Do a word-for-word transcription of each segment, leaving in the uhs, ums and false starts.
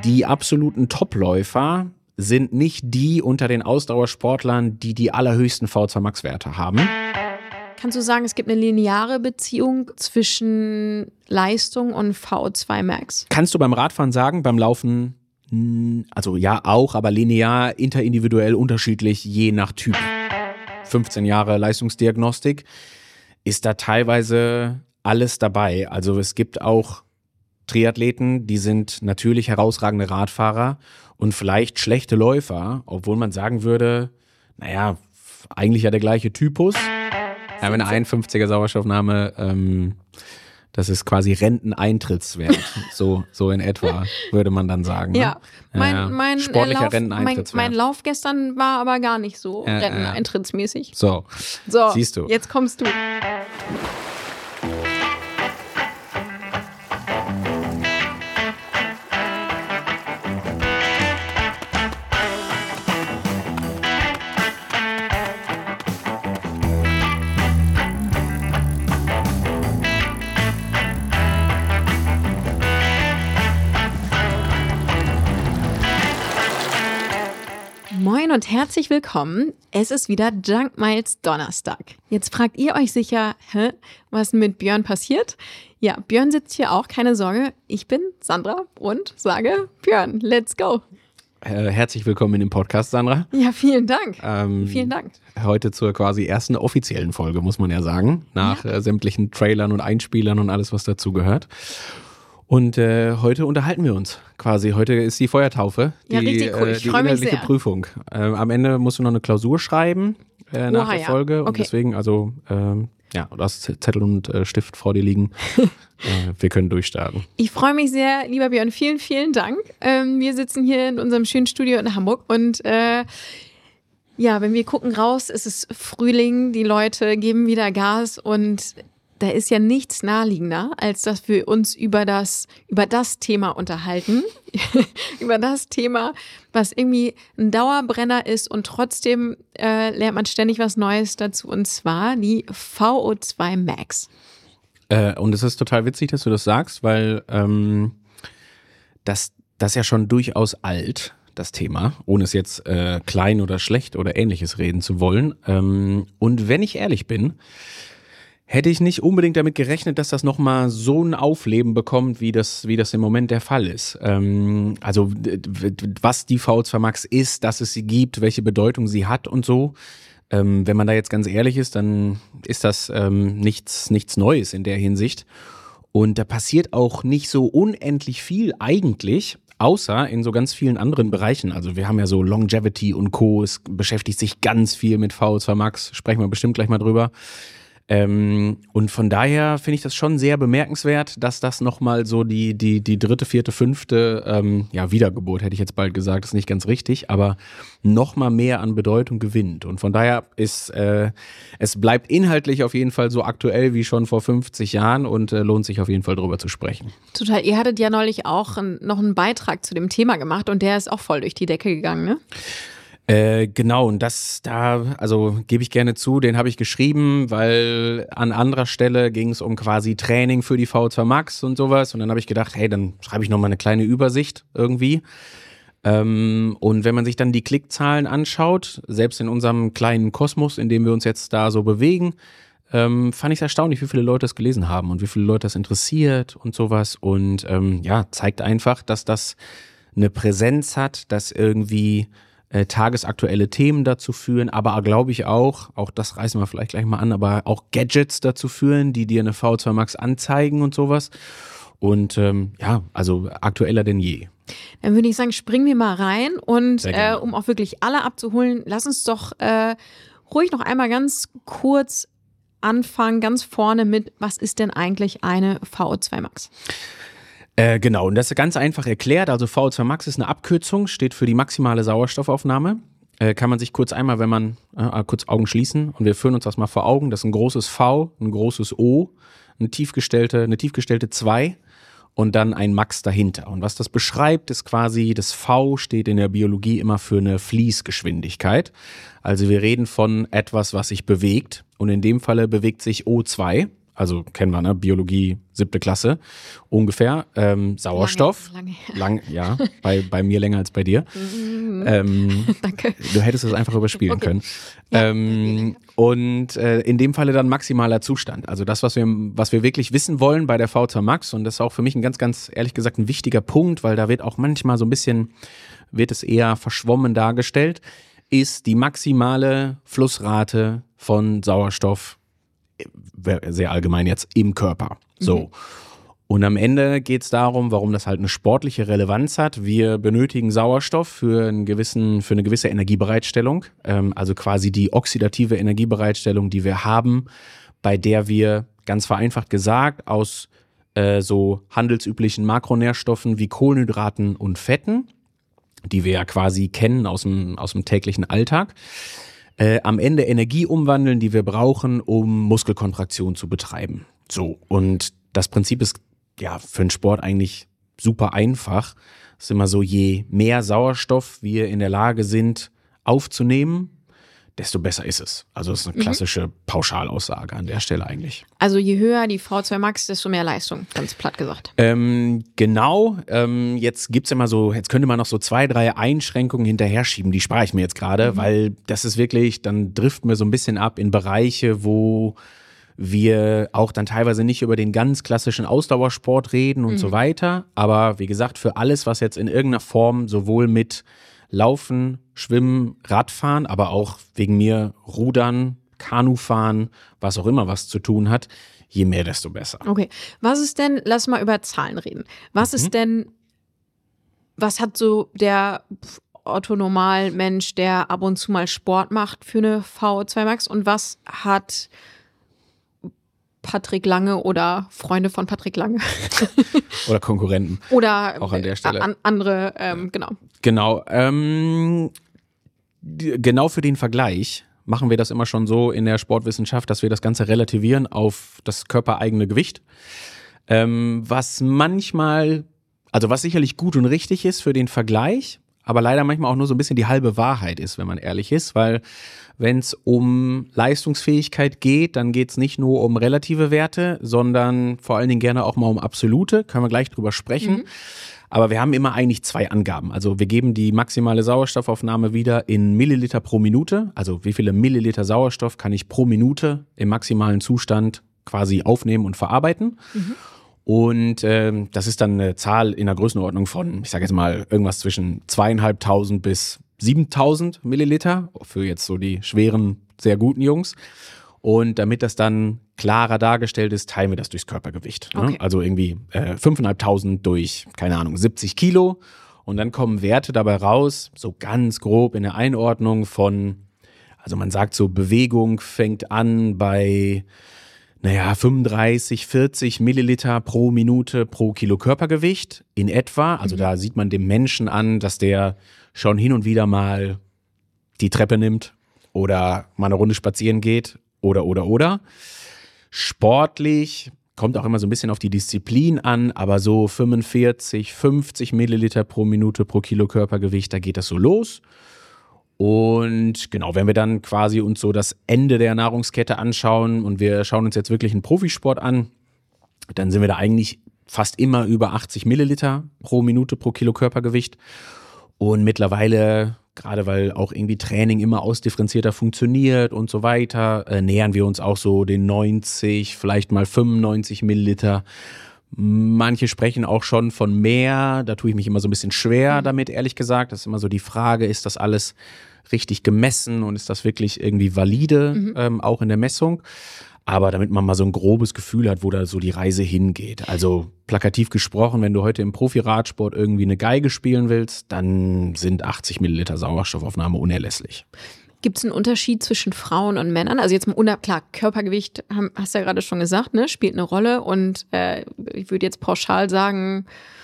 die absoluten Topläufer sind nicht die unter den Ausdauersportlern, die die allerhöchsten V zwei Max Werte haben. Kannst du sagen, es gibt eine lineare Beziehung zwischen Leistung und V zwei Max? Kannst du beim Radfahren sagen, beim Laufen, also ja auch, aber linear, interindividuell unterschiedlich, je nach Typ. fünfzehn Jahre Leistungsdiagnostik ist da teilweise alles dabei. Also es gibt auch Triathleten, die sind natürlich herausragende Radfahrer und vielleicht schlechte Läufer, obwohl man sagen würde, naja, eigentlich ja der gleiche Typus. Ja, eine einundfünfziger Sauerstoffnahme, ähm, das ist quasi Renteneintrittswert, so, so in etwa, würde man dann sagen. Ne? Ja, mein, ja, mein, sportlicher Lauf, Renteneintrittswert. Mein, mein Lauf gestern war aber gar nicht so ja, renteneintrittsmäßig. So, so, siehst du. Jetzt kommst du. Moin und herzlich willkommen. Es ist wieder Junk Miles Donnerstag. Jetzt fragt ihr euch sicher, hä, was mit Björn passiert? Ja, Björn sitzt hier auch, keine Sorge. Ich bin Sandra und sage, Björn, let's go. Äh, herzlich willkommen in dem Podcast, Sandra. Ja, vielen Dank. Ähm, vielen Dank. Heute zur quasi ersten offiziellen Folge, muss man ja sagen, nach ja. äh, sämtlichen Trailern und Einspielern und alles, was dazu gehört. Und äh, heute unterhalten wir uns quasi. Heute ist die Feuertaufe, die, ja, richtig cool. Ich äh, die freu mich inhaltliche sehr. Prüfung. Ähm, am Ende musst du noch eine Klausur schreiben äh, nach Oha, der ja. Folge. Und okay. deswegen, also, ähm, ja, du hast Zettel und äh, Stift vor dir liegen. äh, wir können durchstarten. Ich freue mich sehr, lieber Björn. Vielen, vielen Dank. Ähm, wir sitzen hier in unserem schönen Studio in Hamburg und äh, ja, wenn wir gucken raus, ist es Frühling, die Leute geben wieder Gas und da ist ja nichts naheliegender, als dass wir uns über das, über das Thema unterhalten. Über das Thema, was irgendwie ein Dauerbrenner ist und trotzdem äh, lernt man ständig was Neues dazu. Und zwar die V O zwei Max. Äh, und es ist total witzig, dass du das sagst, weil ähm, das, das ist ja schon durchaus alt, das Thema, ohne es jetzt äh, klein oder schlecht oder ähnliches reden zu wollen. Ähm, und wenn ich ehrlich bin, hätte ich nicht unbedingt damit gerechnet, dass das nochmal so ein Aufleben bekommt, wie das, wie das im Moment der Fall ist. Ähm, also was die V zwei Max ist, dass es sie gibt, welche Bedeutung sie hat und so. Ähm, wenn man da jetzt ganz ehrlich ist, dann ist das ähm, nichts, nichts Neues in der Hinsicht. Und da passiert auch nicht so unendlich viel eigentlich, außer in so ganz vielen anderen Bereichen. Also wir haben ja so Longevity und Co. Es beschäftigt sich ganz viel mit V zwei Max, sprechen wir bestimmt gleich mal drüber. Ähm, und von daher finde ich das schon sehr bemerkenswert, dass das nochmal so die, die, die dritte, vierte, fünfte, ähm, ja, Wiedergeburt hätte ich jetzt bald gesagt, ist nicht ganz richtig, aber nochmal mehr an Bedeutung gewinnt. Und von daher ist, äh, es bleibt inhaltlich auf jeden Fall so aktuell wie schon vor fünfzig Jahren und äh, lohnt sich auf jeden Fall drüber zu sprechen. Total. Ihr hattet ja neulich auch ein, noch einen Beitrag zu dem Thema gemacht und der ist auch voll durch die Decke gegangen, ne? Äh, genau, und das da, also gebe ich gerne zu, den habe ich geschrieben, weil an anderer Stelle ging es um quasi Training für die V zwei Max und sowas und dann habe ich gedacht, hey, dann schreibe ich nochmal eine kleine Übersicht irgendwie. Ähm, und wenn man sich dann die Klickzahlen anschaut, selbst in unserem kleinen Kosmos, in dem wir uns jetzt da so bewegen, ähm, fand ich es erstaunlich, wie viele Leute das gelesen haben und wie viele Leute das interessiert und sowas und ähm, ja, zeigt einfach, dass das eine Präsenz hat, dass irgendwie Äh, tagesaktuelle Themen dazu führen, aber glaube ich auch, auch das reißen wir vielleicht gleich mal an, aber auch Gadgets dazu führen, die dir eine V zwei Max anzeigen und sowas. Und ähm, ja, also aktueller denn je. Dann würde ich sagen, springen wir mal rein und äh, um auch wirklich alle abzuholen, lass uns doch äh, ruhig noch einmal ganz kurz anfangen, ganz vorne mit, was ist denn eigentlich eine V zwei Max? Äh, genau, und das ist ganz einfach erklärt. Also V zwei Max ist eine Abkürzung, steht für die maximale Sauerstoffaufnahme. Äh, kann man sich kurz einmal, wenn man, äh, kurz Augen schließen und wir führen uns das mal vor Augen. Das ist ein großes V, ein großes O, eine tiefgestellte, eine tiefgestellte zwei und dann ein Max dahinter. Und was das beschreibt, ist quasi, das V steht in der Biologie immer für eine Fließgeschwindigkeit. Also wir reden von etwas, was sich bewegt und in dem Falle bewegt sich O zwei. also kennen wir, ne? Biologie, siebte Klasse ungefähr. Ähm, Sauerstoff. Lange, lange. Lang, ja, bei, bei mir länger als bei dir. ähm, Danke. Du hättest es einfach überspielen Okay. können. Ja. Ähm, und äh, in dem Falle dann maximaler Zustand. Also das, was wir, was wir wirklich wissen wollen bei der V zwei Max, und das ist auch für mich ein ganz, ganz ehrlich gesagt ein wichtiger Punkt, weil da wird auch manchmal so ein bisschen, wird es eher verschwommen dargestellt, ist die maximale Flussrate von Sauerstoff, sehr allgemein jetzt, im Körper. So. Mhm. Und am Ende geht es darum, warum das halt eine sportliche Relevanz hat. Wir benötigen Sauerstoff für, einen gewissen, für eine gewisse Energiebereitstellung, ähm, also quasi die oxidative Energiebereitstellung, die wir haben, bei der wir, ganz vereinfacht gesagt, aus äh, so handelsüblichen Makronährstoffen wie Kohlenhydraten und Fetten, die wir ja quasi kennen aus dem, aus dem täglichen Alltag, äh, am Ende Energie umwandeln, die wir brauchen, um Muskelkontraktion zu betreiben. So, und das Prinzip ist ja für den Sport eigentlich super einfach. Es ist immer so, je mehr Sauerstoff wir in der Lage sind aufzunehmen, desto besser ist es. Also das ist eine klassische Pauschalaussage an der Stelle eigentlich. Also je höher die V zwei Max, desto mehr Leistung, ganz platt gesagt. Ähm, genau, ähm, jetzt gibt's immer so, jetzt könnte man noch so zwei, drei Einschränkungen hinterher schieben, die spare ich mir jetzt gerade, mhm. weil das ist wirklich, dann driften wir so ein bisschen ab in Bereiche, wo wir auch dann teilweise nicht über den ganz klassischen Ausdauersport reden und mhm. so weiter. Aber wie gesagt, für alles, was jetzt in irgendeiner Form sowohl mit Laufen, Schwimmen, Radfahren, aber auch wegen mir Rudern, Kanufahren, was auch immer was zu tun hat, je mehr, desto besser. Okay, was ist denn, lass mal über Zahlen reden. Was mhm. ist denn, was hat so der Otto-Normal-Mensch, der ab und zu mal Sport macht, für eine V zwei Max, und was hat Patrick Lange oder Freunde von Patrick Lange? Oder Konkurrenten. Oder auch an der Stelle. An, andere, ähm, genau. Genau. Ähm, genau für den Vergleich machen wir das immer schon so in der Sportwissenschaft, dass wir das Ganze relativieren auf das körpereigene Gewicht. Ähm, was manchmal, also was sicherlich gut und richtig ist für den Vergleich, aber leider manchmal auch nur so ein bisschen die halbe Wahrheit ist, wenn man ehrlich ist, weil wenn es um Leistungsfähigkeit geht, dann geht es nicht nur um relative Werte, sondern vor allen Dingen gerne auch mal um absolute, können wir gleich drüber sprechen. Mhm. Aber wir haben immer eigentlich zwei Angaben. Also wir geben die maximale Sauerstoffaufnahme wieder in Milliliter pro Minute. Also wie viele Milliliter Sauerstoff kann ich pro Minute im maximalen Zustand quasi aufnehmen und verarbeiten. Mhm. Und ähm, das ist dann eine Zahl in der Größenordnung von, ich sage jetzt mal, irgendwas zwischen zweieinhalbtausend bis siebentausend Milliliter für jetzt so die schweren, sehr guten Jungs. Und damit das dann klarer dargestellt ist, teilen wir das durchs Körpergewicht. Ne? Okay. Also irgendwie äh, fünftausendfünfhundert durch, keine Ahnung, siebzig Kilo. Und dann kommen Werte dabei raus, so ganz grob in der Einordnung von, also man sagt so, Bewegung fängt an bei, naja, fünfunddreißig, vierzig Milliliter pro Minute pro Kilo Körpergewicht in etwa. Also mhm. da sieht man dem Menschen an, dass der schon hin und wieder mal die Treppe nimmt oder mal eine Runde spazieren geht oder, oder, oder. Sportlich kommt auch immer so ein bisschen auf die Disziplin an, aber so fünfundvierzig, fünfzig Milliliter pro Minute pro Kilo Körpergewicht, da geht das so los. Und genau, wenn wir dann quasi uns so das Ende der Nahrungskette anschauen und wir schauen uns jetzt wirklich einen Profisport an, dann sind wir da eigentlich fast immer über achtzig Milliliter pro Minute pro Kilo Körpergewicht. Und mittlerweile, gerade weil auch irgendwie Training immer ausdifferenzierter funktioniert und so weiter, äh, nähern wir uns auch so den neunzig, vielleicht mal fünfundneunzig Milliliter. Manche sprechen auch schon von mehr, da tue ich mich immer so ein bisschen schwer damit, ehrlich gesagt. Das ist immer so die Frage, ist das alles richtig gemessen und ist das wirklich irgendwie valide, mhm. ähm, auch in der Messung? Aber damit man mal so ein grobes Gefühl hat, wo da so die Reise hingeht. Also plakativ gesprochen, wenn du heute im Profi-Radsport irgendwie eine Geige spielen willst, dann sind achtzig Milliliter Sauerstoffaufnahme unerlässlich. Gibt es einen Unterschied zwischen Frauen und Männern? Also jetzt mal, klar, Körpergewicht, hast du ja gerade schon gesagt, ne, spielt eine Rolle. Und äh, ich würde jetzt pauschal sagen,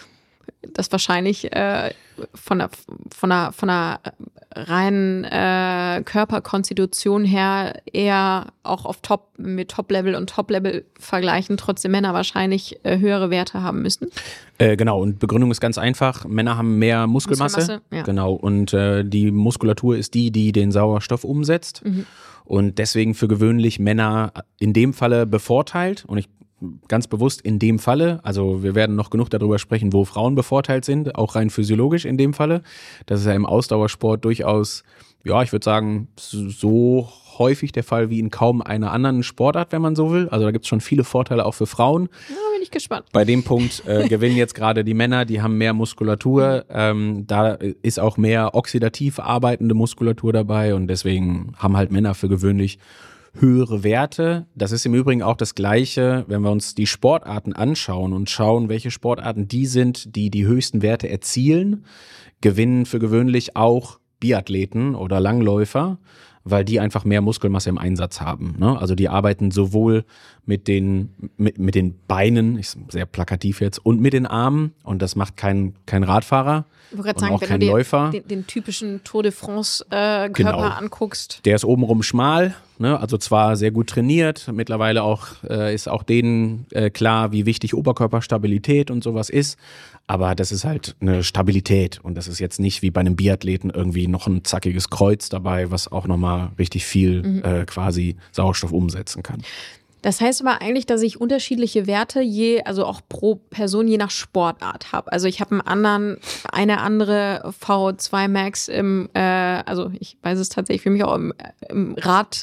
das wahrscheinlich äh, von der, von der, von der reinen äh, Körperkonstitution her eher auch auf Top, mit Top-Level und Top-Level vergleichen, trotzdem Männer wahrscheinlich äh, höhere Werte haben müssen. Äh, genau, und Begründung ist ganz einfach. Männer haben mehr Muskelmasse. Muskelmasse, ja. Genau, und äh, die Muskulatur ist die, die den Sauerstoff umsetzt. Mhm. Und deswegen für gewöhnlich Männer in dem Falle bevorteilt. Und ich ganz bewusst in dem Falle, also wir werden noch genug darüber sprechen, wo Frauen bevorteilt sind, auch rein physiologisch in dem Falle. Das ist ja im Ausdauersport durchaus, ja, ich würde sagen, so häufig der Fall wie in kaum einer anderen Sportart, wenn man so will. Also da gibt es schon viele Vorteile auch für Frauen. Ja, bin ich gespannt. Bei dem Punkt äh, gewinnen jetzt gerade die Männer, die haben mehr Muskulatur. Ähm, da ist auch mehr oxidativ arbeitende Muskulatur dabei und deswegen haben halt Männer für gewöhnlich höhere Werte. Das ist im Übrigen auch das Gleiche, wenn wir uns die Sportarten anschauen und schauen, welche Sportarten die sind, die die höchsten Werte erzielen, gewinnen für gewöhnlich auch Biathleten oder Langläufer, weil die einfach mehr Muskelmasse im Einsatz haben. Ne? Also die arbeiten sowohl mit den, mit, mit den Beinen, ist sehr plakativ jetzt, und mit den Armen und das macht kein, kein Radfahrer. Ich wollte gerade und sagen, auch wenn kein du dir Läufer. Den, den typischen Tour de France äh, Körper Genau. anguckst. Der ist obenrum schmal, ne? Also zwar sehr gut trainiert, mittlerweile auch äh, ist auch denen äh, klar, wie wichtig Oberkörperstabilität und sowas ist, aber das ist halt eine Stabilität und das ist jetzt nicht wie bei einem Biathleten irgendwie noch ein zackiges Kreuz dabei, was auch nochmal richtig viel mhm. äh, quasi Sauerstoff umsetzen kann. Das heißt aber eigentlich, dass ich unterschiedliche Werte je, also auch pro Person je nach Sportart habe. Also ich habe einen anderen, eine andere V zwei Max im, äh, also ich weiß es tatsächlich für mich auch im, im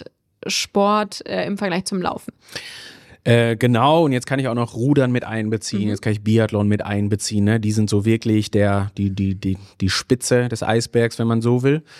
Radsport äh, im Vergleich zum Laufen. Äh, genau, und jetzt kann ich auch noch Rudern mit einbeziehen, mhm. jetzt kann ich Biathlon mit einbeziehen. Ne? Die sind so wirklich der, die, die, die, die Spitze des Eisbergs, wenn man so will.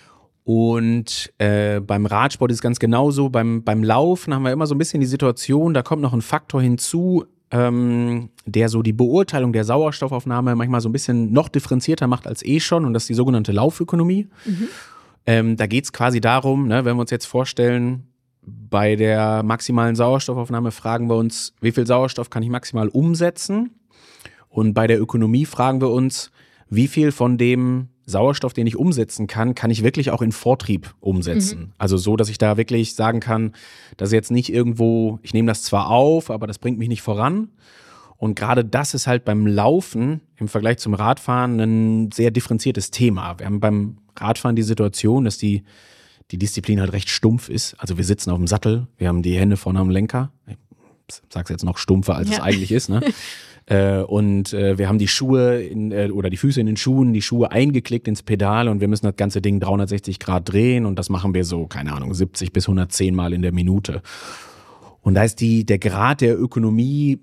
Und äh, beim Radsport ist es ganz genauso. Beim, beim Laufen haben wir immer so ein bisschen die Situation, da kommt noch ein Faktor hinzu, ähm, der so die Beurteilung der Sauerstoffaufnahme manchmal so ein bisschen noch differenzierter macht als eh schon. Und das ist die sogenannte Laufökonomie. Mhm. Ähm, da geht es quasi darum, ne, wenn wir uns jetzt vorstellen, bei der maximalen Sauerstoffaufnahme fragen wir uns, wie viel Sauerstoff kann ich maximal umsetzen? Und bei der Ökonomie fragen wir uns, wie viel von dem Sauerstoff, den ich umsetzen kann, kann ich wirklich auch in Vortrieb umsetzen. Mhm. Also so, dass ich da wirklich sagen kann, dass jetzt nicht irgendwo, ich nehme das zwar auf, aber das bringt mich nicht voran. Und gerade das ist halt beim Laufen im Vergleich zum Radfahren ein sehr differenziertes Thema. Wir haben beim Radfahren die Situation, dass die, die Disziplin halt recht stumpf ist. Also wir sitzen auf dem Sattel, wir haben die Hände vorne am Lenker. Ich sag's jetzt noch stumpfer, als ja. es eigentlich ist, ne? Äh, und äh, wir haben die Schuhe in, äh, oder die Füße in den Schuhen, die Schuhe eingeklickt ins Pedal und wir müssen das ganze Ding dreihundertsechzig Grad drehen und das machen wir so, keine Ahnung, siebzig bis hundertzehn Mal in der Minute. Und da ist die, der Grad der Ökonomie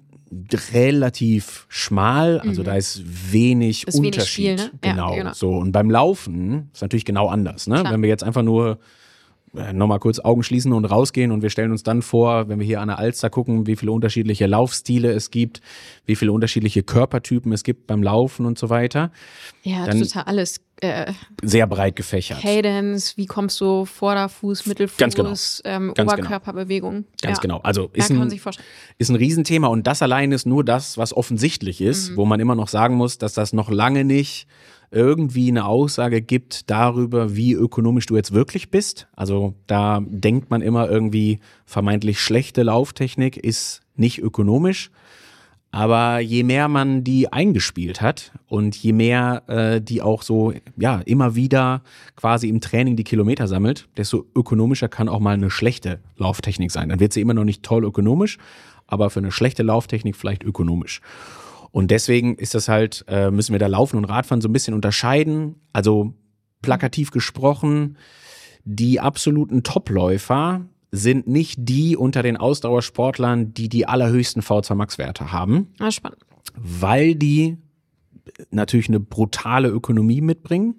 relativ schmal, also mhm. da ist wenig ist Unterschied. Wenig viel, ne? Genau, ja, genau. So. Und beim Laufen ist natürlich genau anders, ne? Wenn wir jetzt einfach nur nochmal kurz Augen schließen und rausgehen und wir stellen uns dann vor, wenn wir hier an der Alster gucken, wie viele unterschiedliche Laufstile es gibt, wie viele unterschiedliche Körpertypen es gibt beim Laufen und so weiter. Ja, dann total alles. Äh, sehr breit gefächert. Cadence, wie kommst du Vorderfuß, Mittelfuß, Ganz genau. ähm, Ganz Oberkörperbewegung. Ganz ja. genau. Also ja, ist, kann man ein, sich vorstellen. ist ein Riesenthema und das allein ist nur das, was offensichtlich ist, mhm. wo man immer noch sagen muss, dass das noch lange nicht irgendwie eine Aussage gibt darüber, wie ökonomisch du jetzt wirklich bist. Also da denkt man immer irgendwie, vermeintlich schlechte Lauftechnik ist nicht ökonomisch. Aber je mehr man die eingespielt hat und je mehr äh, die auch so ja immer wieder quasi im Training die Kilometer sammelt, desto ökonomischer kann auch mal eine schlechte Lauftechnik sein. Dann wird sie immer noch nicht toll ökonomisch, aber für eine schlechte Lauftechnik vielleicht ökonomisch. Und deswegen ist das halt, äh, müssen wir da Laufen und Radfahren so ein bisschen unterscheiden. Also plakativ gesprochen, die absoluten Topläufer sind nicht die unter den Ausdauersportlern, die die allerhöchsten V zwei Max Werte haben. Ah, spannend. Weil die natürlich eine brutale Ökonomie mitbringen.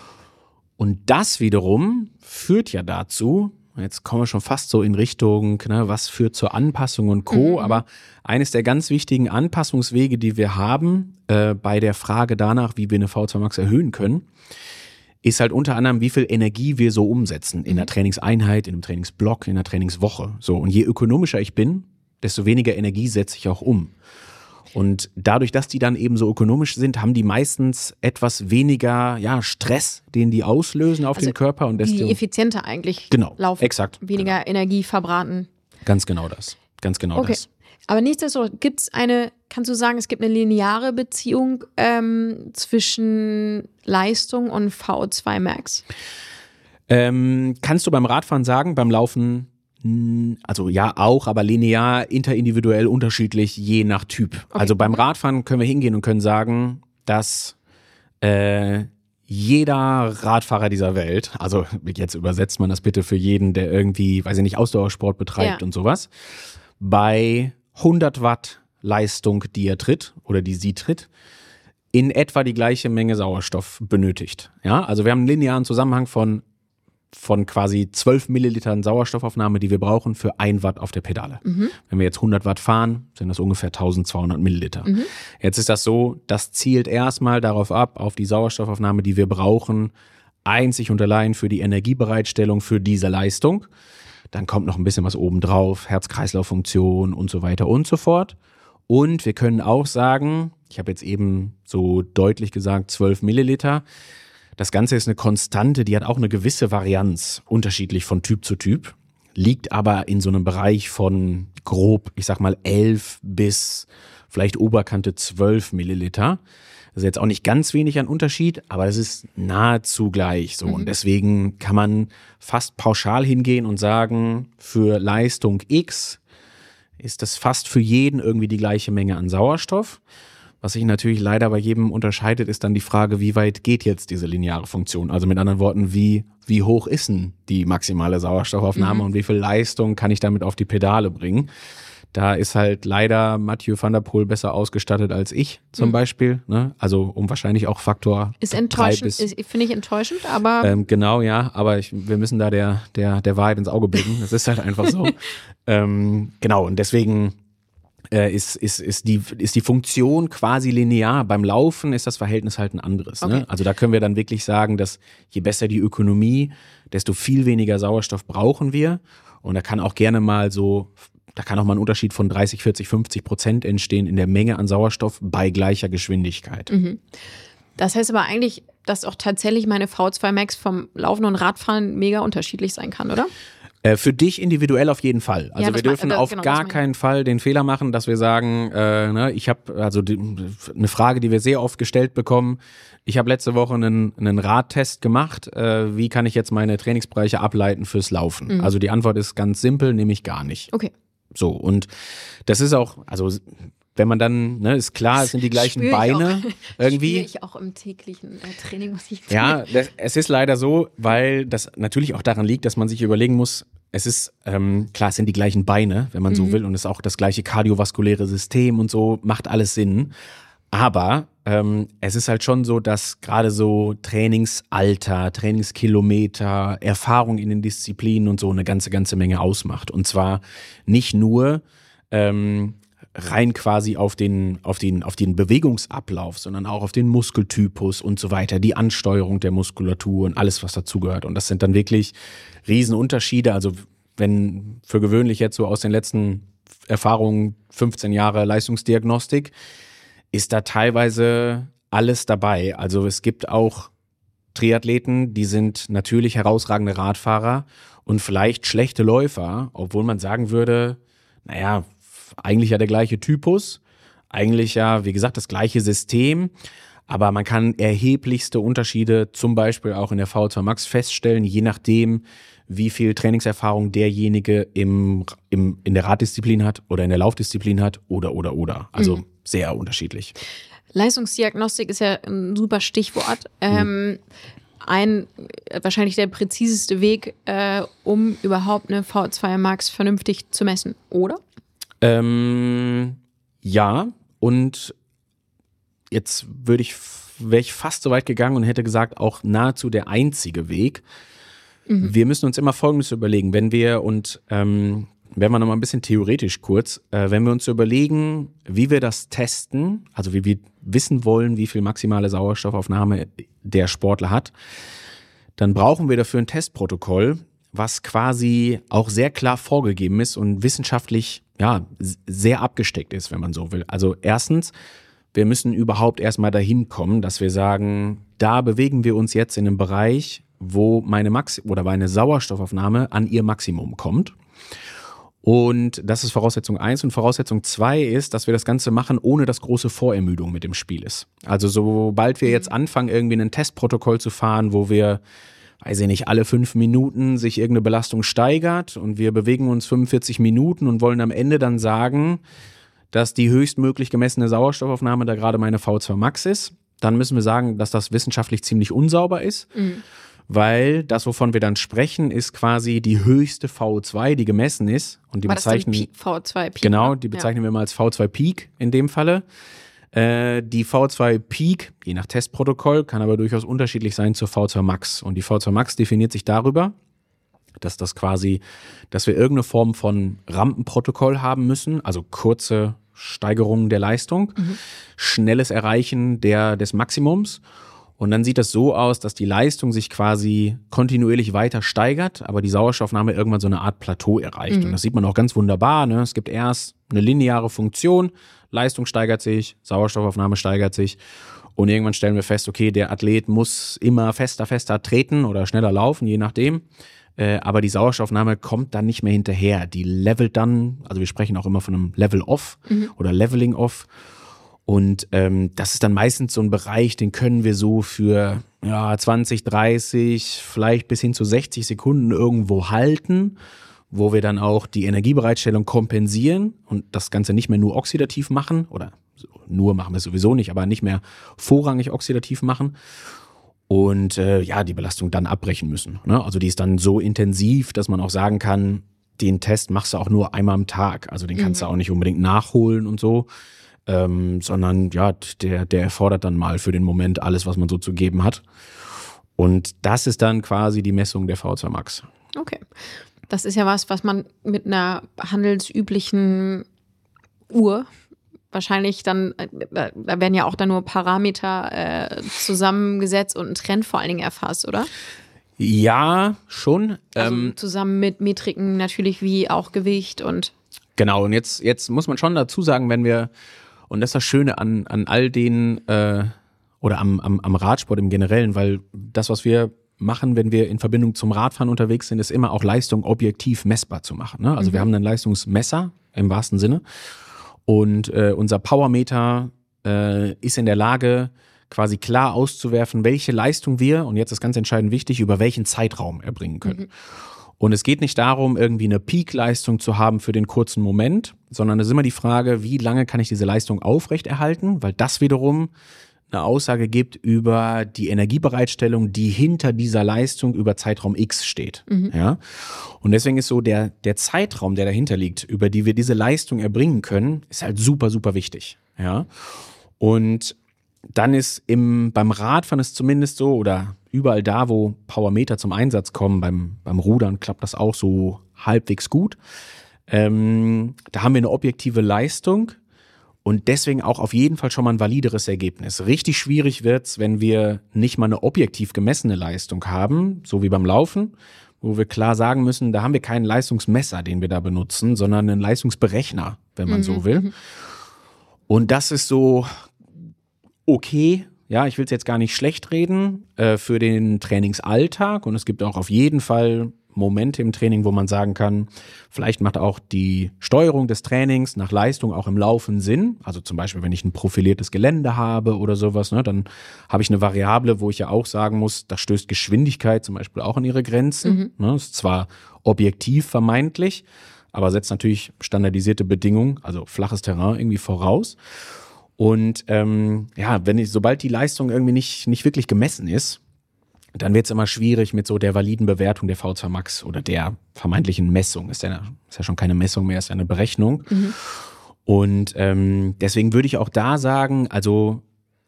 Und das wiederum führt ja dazu, jetzt kommen wir schon fast so in Richtung, ne, was führt zur Anpassung und Co. Mhm. Aber eines der ganz wichtigen Anpassungswege, die wir haben äh, bei der Frage danach, wie wir eine V zwei Max erhöhen können, ist halt unter anderem, wie viel Energie wir so umsetzen in der Trainingseinheit, in einem Trainingsblock, in der Trainingswoche. So, und je ökonomischer ich bin, desto weniger Energie setze ich auch um. Und dadurch, dass die dann eben so ökonomisch sind, haben die meistens etwas weniger ja, Stress, den die auslösen auf also den Körper. Und desto die effizienter eigentlich genau, laufen. Exakt. Weniger genau. Energie verbraten. Ganz genau das. Ganz genau okay. das. Aber nichtsdestotrotz gibt es eine, kannst du sagen, es gibt eine lineare Beziehung ähm, zwischen Leistung und V O zwei Max? Ähm, kannst du beim Radfahren sagen, beim Laufen, also ja auch, aber linear, interindividuell unterschiedlich, je nach Typ. Okay. Also beim Radfahren können wir hingehen und können sagen, dass äh, jeder Radfahrer dieser Welt, also jetzt übersetzt man das bitte für jeden, der irgendwie, weiß ich nicht, Ausdauersport betreibt ja. und sowas, bei hundert Watt Leistung, die er tritt oder die sie tritt, in etwa die gleiche Menge Sauerstoff benötigt. Ja, also wir haben einen linearen Zusammenhang von von quasi zwölf Millilitern Sauerstoffaufnahme, die wir brauchen für ein Watt auf der Pedale. Mhm. Wenn wir jetzt hundert Watt fahren, sind das ungefähr eintausendzweihundert Milliliter. Mhm. Jetzt ist das so, das zielt erstmal darauf ab, auf die Sauerstoffaufnahme, die wir brauchen, einzig und allein für die Energiebereitstellung für diese Leistung. Dann kommt noch ein bisschen was obendrauf, Herz-Kreislauf-Funktion und so weiter und so fort. Und wir können auch sagen, ich habe jetzt eben so deutlich gesagt, zwölf Milliliter. Das Ganze ist eine Konstante, die hat auch eine gewisse Varianz, unterschiedlich von Typ zu Typ, liegt aber in so einem Bereich von grob, ich sag mal elf bis vielleicht Oberkante zwölf Milliliter. Das ist jetzt auch nicht ganz wenig an Unterschied, aber es ist nahezu gleich so. Mhm. Und deswegen kann man fast pauschal hingehen und sagen, für Leistung X ist das fast für jeden irgendwie die gleiche Menge an Sauerstoff. Was sich natürlich leider bei jedem unterscheidet, ist dann die Frage, wie weit geht jetzt diese lineare Funktion? Also mit anderen Worten, wie, wie hoch ist denn die maximale Sauerstoffaufnahme mhm. und wie viel Leistung kann ich damit auf die Pedale bringen? Da ist halt leider Mathieu van der Poel besser ausgestattet als ich zum mhm. Beispiel. Ne? Also um wahrscheinlich auch Faktor ist enttäuschend, finde ich enttäuschend, aber ähm, genau, ja, aber ich, wir müssen da der, der, der Wahrheit ins Auge blicken. Das ist halt einfach so. ähm, genau, und deswegen Äh, ist, ist, ist, die, ist die Funktion quasi linear. Beim Laufen ist das Verhältnis halt ein anderes. Okay. Ne? Also da können wir dann wirklich sagen, dass je besser die Ökonomie, desto viel weniger Sauerstoff brauchen wir. Und da kann auch gerne mal so, da kann auch mal ein Unterschied von dreißig, vierzig, fünfzig Prozent entstehen in der Menge an Sauerstoff bei gleicher Geschwindigkeit. Mhm. Das heißt aber eigentlich, dass auch tatsächlich meine V O zwei Max vom Laufen und Radfahren mega unterschiedlich sein kann, oder? Äh, für dich individuell auf jeden Fall. Also ja, wir dürfen auf genau, gar keinen Fall den Fehler machen, dass wir sagen, äh, ne, ich habe also die, eine Frage, die wir sehr oft gestellt bekommen. Ich habe letzte Woche einen, einen Radtest gemacht. Äh, wie kann ich jetzt meine Trainingsbereiche ableiten fürs Laufen? Mhm. Also die Antwort ist ganz simpel, nämlich gar nicht. Okay. So, und das ist auch, also wenn man dann, ne, ist klar, es sind die gleichen Spür Beine ich irgendwie. Spüre ich auch im täglichen äh, Training, muss ich sagen. Ja, das, es ist leider so, weil das natürlich auch daran liegt, dass man sich überlegen muss, es ist, ähm, klar, es sind die gleichen Beine, wenn man mhm. so will, und es ist auch das gleiche kardiovaskuläre System und so, macht alles Sinn. Aber ähm, es ist halt schon so, dass gerade so Trainingsalter, Trainingskilometer, Erfahrung in den Disziplinen und so eine ganze, ganze Menge ausmacht. Und zwar nicht nur ähm, rein quasi auf den, auf den, auf den Bewegungsablauf, sondern auch auf den Muskeltypus und so weiter, die Ansteuerung der Muskulatur und alles, was dazugehört. Und das sind dann wirklich Riesenunterschiede. Also wenn für gewöhnlich jetzt so aus den letzten Erfahrungen fünfzehn Jahre Leistungsdiagnostik, ist da teilweise alles dabei. Also es gibt auch Triathleten, die sind natürlich herausragende Radfahrer und vielleicht schlechte Läufer, obwohl man sagen würde, naja, eigentlich ja der gleiche Typus, eigentlich ja, wie gesagt, das gleiche System, aber man kann erheblichste Unterschiede zum Beispiel auch in der V O zwei Max feststellen, je nachdem, wie viel Trainingserfahrung derjenige im, im, in der Raddisziplin hat oder in der Laufdisziplin hat oder, oder, oder. Also mhm. sehr unterschiedlich. Leistungsdiagnostik ist ja ein super Stichwort. Mhm. Ähm, ein, wahrscheinlich der präziseste Weg, äh, um überhaupt eine V O zwei Max vernünftig zu messen, oder? Ähm, ja, und jetzt würde ich, wäre ich fast so weit gegangen und hätte gesagt, auch nahezu der einzige Weg. Mhm. Wir müssen uns immer Folgendes überlegen, wenn wir, und ähm, werden wir nochmal ein bisschen theoretisch kurz, äh, wenn wir uns überlegen, wie wir das testen, also wie wir wissen wollen, wie viel maximale Sauerstoffaufnahme der Sportler hat, dann brauchen wir dafür ein Testprotokoll, was quasi auch sehr klar vorgegeben ist und wissenschaftlich ja sehr abgesteckt ist, wenn man so will. Also erstens, wir müssen überhaupt erstmal dahin kommen, dass wir sagen, da bewegen wir uns jetzt in einem Bereich, wo meine Max- oder meine Sauerstoffaufnahme an ihr Maximum kommt. Und das ist Voraussetzung eins. Und Voraussetzung zwei ist, dass wir das Ganze machen, ohne dass große Vorermüdung mit dem Spiel ist. Also sobald wir jetzt anfangen, irgendwie ein Testprotokoll zu fahren, wo wir, weiß ich nicht, alle fünf Minuten sich irgendeine Belastung steigert und wir bewegen uns fünfundvierzig Minuten und wollen am Ende dann sagen, dass die höchstmöglich gemessene Sauerstoffaufnahme da gerade meine V zwei Max ist, dann müssen wir sagen, dass das wissenschaftlich ziemlich unsauber ist. Mhm. Weil das, wovon wir dann sprechen, ist quasi die höchste V O zwei, die gemessen ist. Und die War bezeichnen, das dann V O zwei Peak? Genau, die bezeichnen ja. wir mal als V O zwei Peak in dem Falle. Äh, die V O zwei Peak, je nach Testprotokoll, kann aber durchaus unterschiedlich sein zur V O zwei Max. Und die V O zwei Max definiert sich darüber, dass das quasi, dass wir irgendeine Form von Rampenprotokoll haben müssen, also kurze Steigerungen der Leistung, mhm. schnelles Erreichen der, des Maximums. Und dann sieht das so aus, dass die Leistung sich quasi kontinuierlich weiter steigert, aber die Sauerstoffnahme irgendwann so eine Art Plateau erreicht. Mhm. Und das sieht man auch ganz wunderbar. Ne? Es gibt erst eine lineare Funktion, Leistung steigert sich, Sauerstoffaufnahme steigert sich. Und irgendwann stellen wir fest, okay, der Athlet muss immer fester, fester treten oder schneller laufen, je nachdem. Äh, aber die Sauerstoffnahme kommt dann nicht mehr hinterher. Die levelt dann, also wir sprechen auch immer von einem Level-Off mhm. oder Leveling-Off. Und ähm, das ist dann meistens so ein Bereich, den können wir so für ja, zwanzig, dreißig, vielleicht bis hin zu sechzig Sekunden irgendwo halten, wo wir dann auch die Energiebereitstellung kompensieren und das Ganze nicht mehr nur oxidativ machen oder nur machen wir es sowieso nicht, aber nicht mehr vorrangig oxidativ machen und äh, ja, die Belastung dann abbrechen müssen. Ne? Also die ist dann so intensiv, dass man auch sagen kann, den Test machst du auch nur einmal am Tag. Also den kannst mhm. du auch nicht unbedingt nachholen und so. Ähm, sondern ja, der, der erfordert dann mal für den Moment alles, was man so zu geben hat. Und das ist dann quasi die Messung der V O zwei Max. Okay. Das ist ja was, was man mit einer handelsüblichen Uhr wahrscheinlich dann, da werden ja auch dann nur Parameter äh, zusammengesetzt und ein Trend vor allen Dingen erfasst, oder? Ja, schon. Also ähm, zusammen mit Metriken natürlich wie auch Gewicht und Genau, und jetzt, jetzt muss man schon dazu sagen, wenn wir, und das ist das Schöne an, an all den, äh, oder am, am, am Radsport im Generellen, weil das, was wir machen, wenn wir in Verbindung zum Radfahren unterwegs sind, ist immer auch Leistung objektiv messbar zu machen. Ne? Also mhm. wir haben einen Leistungsmesser im wahrsten Sinne und äh, unser Powermeter äh, ist in der Lage, quasi klar auszuwerfen, welche Leistung wir, und jetzt ist ganz entscheidend wichtig, über welchen Zeitraum erbringen können. Mhm. Und es geht nicht darum, irgendwie eine Peak-Leistung zu haben für den kurzen Moment, sondern es ist immer die Frage, wie lange kann ich diese Leistung aufrechterhalten, weil das wiederum eine Aussage gibt über die Energiebereitstellung, die hinter dieser Leistung über Zeitraum X steht. Mhm. Ja? Und deswegen ist so der, der Zeitraum, der dahinter liegt, über die wir diese Leistung erbringen können, ist halt super, super wichtig. Ja? Und dann ist im, beim Radfahren ist zumindest so, oder überall da, wo Powermeter zum Einsatz kommen, beim, beim Rudern klappt das auch so halbwegs gut. Ähm, da haben wir eine objektive Leistung und deswegen auch auf jeden Fall schon mal ein valideres Ergebnis. Richtig schwierig wird's, wenn wir nicht mal eine objektiv gemessene Leistung haben, so wie beim Laufen, wo wir klar sagen müssen, da haben wir keinen Leistungsmesser, den wir da benutzen, sondern einen Leistungsberechner, wenn man mhm. so will. Und das ist so okay, ja, ich will es jetzt gar nicht schlecht reden, äh, für den Trainingsalltag, und es gibt auch auf jeden Fall Momente im Training, wo man sagen kann, vielleicht macht auch die Steuerung des Trainings nach Leistung auch im Laufen Sinn. Also zum Beispiel, wenn ich ein profiliertes Gelände habe oder sowas, ne, dann habe ich eine Variable, wo ich ja auch sagen muss, da stößt Geschwindigkeit zum Beispiel auch an ihre Grenzen. Mhm. Ne, ist zwar objektiv vermeintlich, aber setzt natürlich standardisierte Bedingungen, also flaches Terrain irgendwie voraus. Und ähm, ja, wenn ich, sobald die Leistung irgendwie nicht, nicht wirklich gemessen ist, dann wird es immer schwierig mit so der validen Bewertung der V O zwei Max oder der vermeintlichen Messung. Ist ja, ist ja schon keine Messung mehr, ist ja eine Berechnung. Mhm. Und ähm, deswegen würde ich auch da sagen, also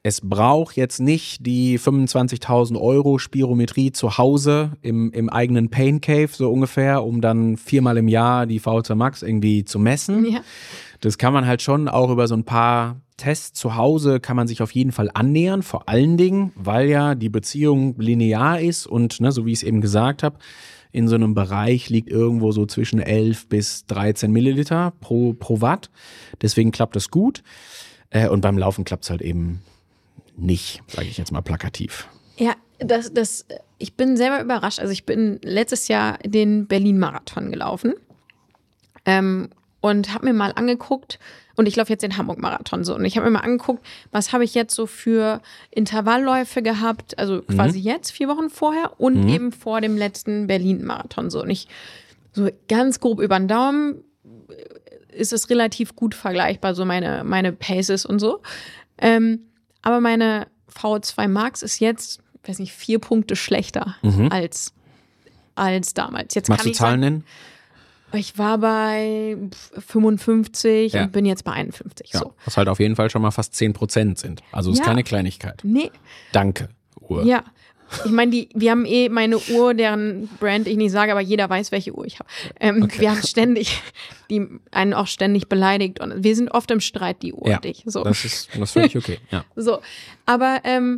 es braucht jetzt nicht die fünfundzwanzigtausend Euro Spirometrie zu Hause im, im eigenen Pain Cave so ungefähr, um dann viermal im Jahr die V O zwei Max irgendwie zu messen. Ja. Das kann man halt schon auch über so ein paar Tests zu Hause kann man sich auf jeden Fall annähern, vor allen Dingen, weil ja die Beziehung linear ist und ne, so wie ich es eben gesagt habe, in so einem Bereich liegt irgendwo so zwischen elf bis dreizehn Milliliter pro, pro Watt. Deswegen klappt das gut. Äh, und beim Laufen klappt es halt eben nicht, sage ich jetzt mal plakativ. Ja, das, das, ich bin selber überrascht. Also ich bin letztes Jahr den Berlin-Marathon gelaufen ähm, und habe mir mal angeguckt, und ich laufe jetzt den Hamburg-Marathon so, und ich habe mir mal angeguckt, was habe ich jetzt so für Intervallläufe gehabt, also quasi mhm. jetzt, vier Wochen vorher und mhm. eben vor dem letzten Berlin-Marathon so. Und ich, so ganz grob über den Daumen ist es relativ gut vergleichbar, so meine, meine Paces und so. Ähm, Aber meine V O zwei Max ist jetzt, weiß nicht, vier Punkte schlechter mhm. als, als damals. Jetzt Magst kann du ich Zahlen sagen, nennen? Ich war bei fünfundfünfzig ja. und bin jetzt bei einundfünfzig. Ja, so. was halt auf jeden Fall schon mal fast zehn Prozent sind. Also ist ja. keine Kleinigkeit. Nee. Danke, Uhr. Ja. Ich meine, die, wir haben eh meine Uhr, deren Brand ich nicht sage, aber jeder weiß, welche Uhr ich habe. Ähm, okay. Wir haben ständig, die einen auch ständig beleidigt, und wir sind oft im Streit, die Uhr ja, und ich. So. Das ist, das ist völlig okay. Ja. So, aber ähm,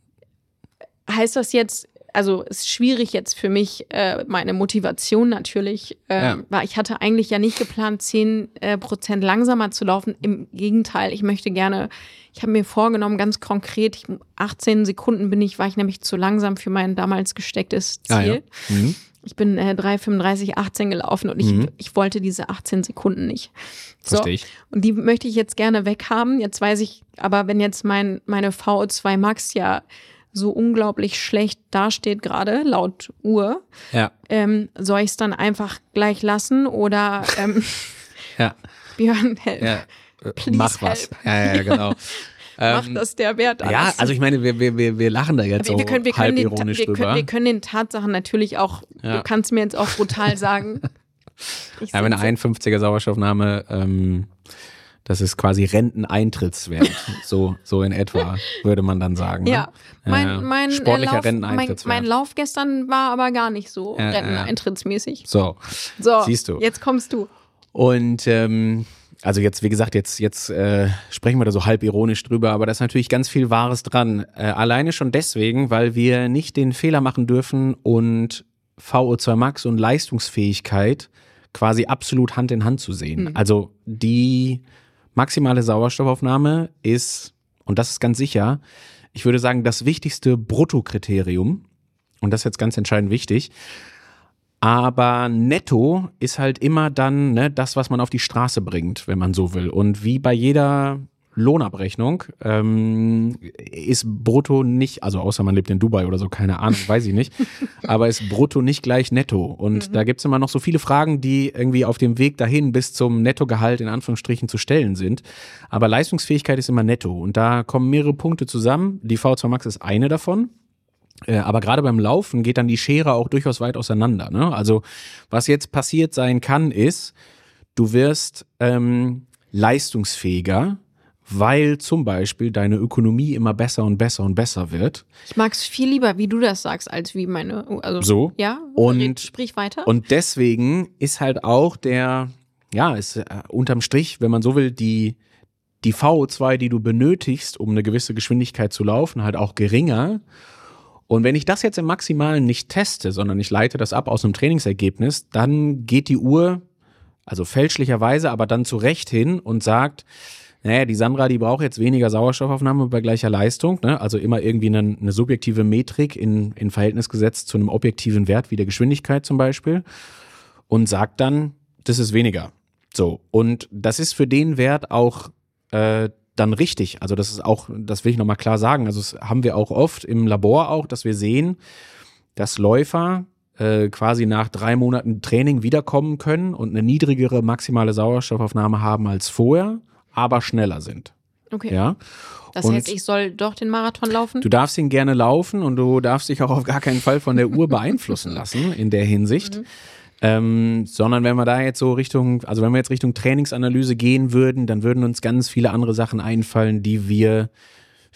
heißt das jetzt, also es ist schwierig jetzt für mich, äh, meine Motivation natürlich, äh, ja. weil ich hatte eigentlich ja nicht geplant, zehn Prozent langsamer zu laufen. Im Gegenteil, ich möchte gerne, ich habe mir vorgenommen, ganz konkret, ich, achtzehn Sekunden bin ich, war ich nämlich zu langsam für mein damals gestecktes Ziel. Ah, ja. mhm. Ich bin äh, drei fünfunddreißig achtzehn gelaufen und ich, mhm. ich wollte diese achtzehn Sekunden nicht. So. Verstehe ich. Und die möchte ich jetzt gerne weghaben. Jetzt weiß ich, aber wenn jetzt mein, meine V O zwei Max ja so unglaublich schlecht dasteht gerade, laut Uhr, ja. ähm, soll ich es dann einfach gleich lassen oder ähm, ja. Björn, help. Ja. Please Mach was. help. Ja, ja, genau. Macht das der Wert alles. Ja, also ich meine, wir, wir, wir lachen da jetzt wir, wir können, wir so halb können ironisch den, wir drüber. können, wir können den Tatsachen natürlich auch, ja. du kannst mir jetzt auch brutal sagen. Ich ja, eine einundfünfziger Sauerstoffnahme, ähm, das ist quasi Renteneintrittswert, so, so in etwa, würde man dann sagen. Ja, ne? mein, äh, mein, sportlicher Lauf, mein, Renteneintrittswert. mein Lauf gestern war aber gar nicht so äh, renteneintrittsmäßig. So, so, siehst du. Jetzt kommst du. Und ähm, also jetzt, wie gesagt, jetzt, jetzt äh, sprechen wir da so halb ironisch drüber, aber da ist natürlich ganz viel Wahres dran. Äh, alleine schon deswegen, weil wir nicht den Fehler machen dürfen und V O zwei Max und Leistungsfähigkeit quasi absolut Hand in Hand zu sehen. Mhm. Also die maximale Sauerstoffaufnahme ist, und das ist ganz sicher, ich würde sagen, das wichtigste Bruttokriterium. Und das ist jetzt ganz entscheidend wichtig. Aber netto ist halt immer dann ne, das, was man auf die Straße bringt, wenn man so will. Und wie bei jeder Lohnabrechnung ähm, ist brutto nicht, also außer man lebt in Dubai oder so, keine Ahnung, weiß ich nicht, aber ist brutto nicht gleich netto. Und mhm. da gibt's immer noch so viele Fragen, die irgendwie auf dem Weg dahin bis zum Nettogehalt in Anführungsstrichen zu stellen sind. Aber Leistungsfähigkeit ist immer netto. Und da kommen mehrere Punkte zusammen. Die V O zwei Max ist eine davon. Äh, aber gerade beim Laufen geht dann die Schere auch durchaus weit auseinander. Ne? Also was jetzt passiert sein kann, ist, du wirst ähm, leistungsfähiger, weil zum Beispiel deine Ökonomie immer besser und besser und besser wird. Ich mag es viel lieber, wie du das sagst, als wie meine. Also, so. Ja, und, sprich weiter. Und deswegen ist halt auch der, ja, ist äh, unterm Strich, wenn man so will, die, die V O zwei, die du benötigst, um eine gewisse Geschwindigkeit zu laufen, halt auch geringer. Und wenn ich das jetzt im Maximalen nicht teste, sondern ich leite das ab aus einem Trainingsergebnis, dann geht die Uhr, also fälschlicherweise, aber dann zu Recht hin und sagt, naja, die Sandra, die braucht jetzt weniger Sauerstoffaufnahme bei gleicher Leistung, ne? Also immer irgendwie eine, eine subjektive Metrik in, in Verhältnis gesetzt zu einem objektiven Wert wie der Geschwindigkeit zum Beispiel und sagt dann, das ist weniger. So, und das ist für den Wert auch äh, dann richtig. Also das ist auch, das will ich nochmal klar sagen, also das haben wir auch oft im Labor auch, dass wir sehen, dass Läufer äh, quasi nach drei Monaten Training wiederkommen können und eine niedrigere maximale Sauerstoffaufnahme haben als vorher, aber schneller sind. Okay. Ja? Das und heißt, ich soll doch den Marathon laufen? Du darfst ihn gerne laufen und du darfst dich auch auf gar keinen Fall von der Uhr beeinflussen lassen in der Hinsicht. Mhm. Ähm, sondern wenn wir da jetzt so Richtung, also wenn wir jetzt Richtung Trainingsanalyse gehen würden, dann würden uns ganz viele andere Sachen einfallen, die wir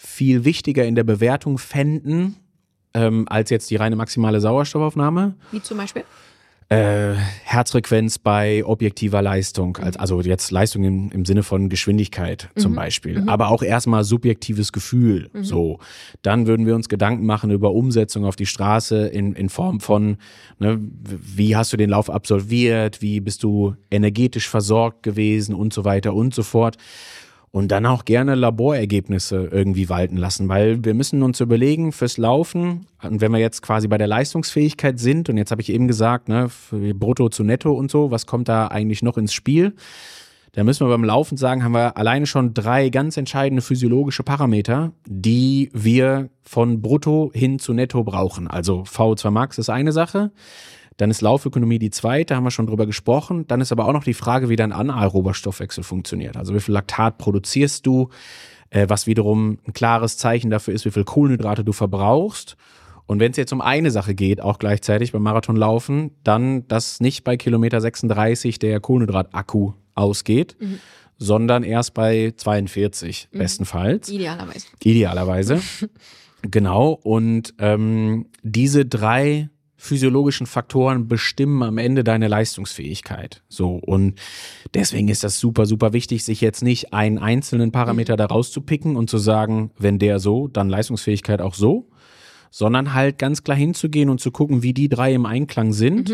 viel wichtiger in der Bewertung fänden, ähm, als jetzt die reine maximale Sauerstoffaufnahme. Wie zum Beispiel? Äh, Herzfrequenz bei objektiver Leistung, als, also jetzt Leistung im, im Sinne von Geschwindigkeit zum mhm. Beispiel, mhm. aber auch erstmal subjektives Gefühl. Mhm. So, dann würden wir uns Gedanken machen über Umsetzung auf die Straße in, in Form von, ne, wie hast du den Lauf absolviert, wie bist du energetisch versorgt gewesen und so weiter und so fort. Und dann auch gerne Laborergebnisse irgendwie walten lassen, weil wir müssen uns überlegen fürs Laufen, und wenn wir jetzt quasi bei der Leistungsfähigkeit sind, und jetzt habe ich eben gesagt, ne, Brutto zu Netto und so, was kommt da eigentlich noch ins Spiel? Da müssen wir beim Laufen sagen, haben wir alleine schon drei ganz entscheidende physiologische Parameter, die wir von Brutto hin zu Netto brauchen. Also V O zwei Max ist eine Sache. Dann ist Laufökonomie die zweite, haben wir schon drüber gesprochen. Dann ist aber auch noch die Frage, wie dein anaerober Stoffwechsel funktioniert. Also wie viel Laktat produzierst du, äh, was wiederum ein klares Zeichen dafür ist, wie viel Kohlenhydrate du verbrauchst. Und wenn es jetzt um eine Sache geht, auch gleichzeitig beim Marathonlaufen, dann, dass nicht bei Kilometer sechsunddreißig der Kohlenhydratakku ausgeht, mhm. sondern erst bei zweiundvierzig mhm. bestenfalls. Idealerweise. Idealerweise, genau. Und ähm, diese drei physiologischen Faktoren bestimmen am Ende deine Leistungsfähigkeit. So, und deswegen ist das super, super wichtig, sich jetzt nicht einen einzelnen Parameter da rauszupicken und zu sagen, wenn der so, dann Leistungsfähigkeit auch so, sondern halt ganz klar hinzugehen und zu gucken, wie die drei im Einklang sind. Mhm.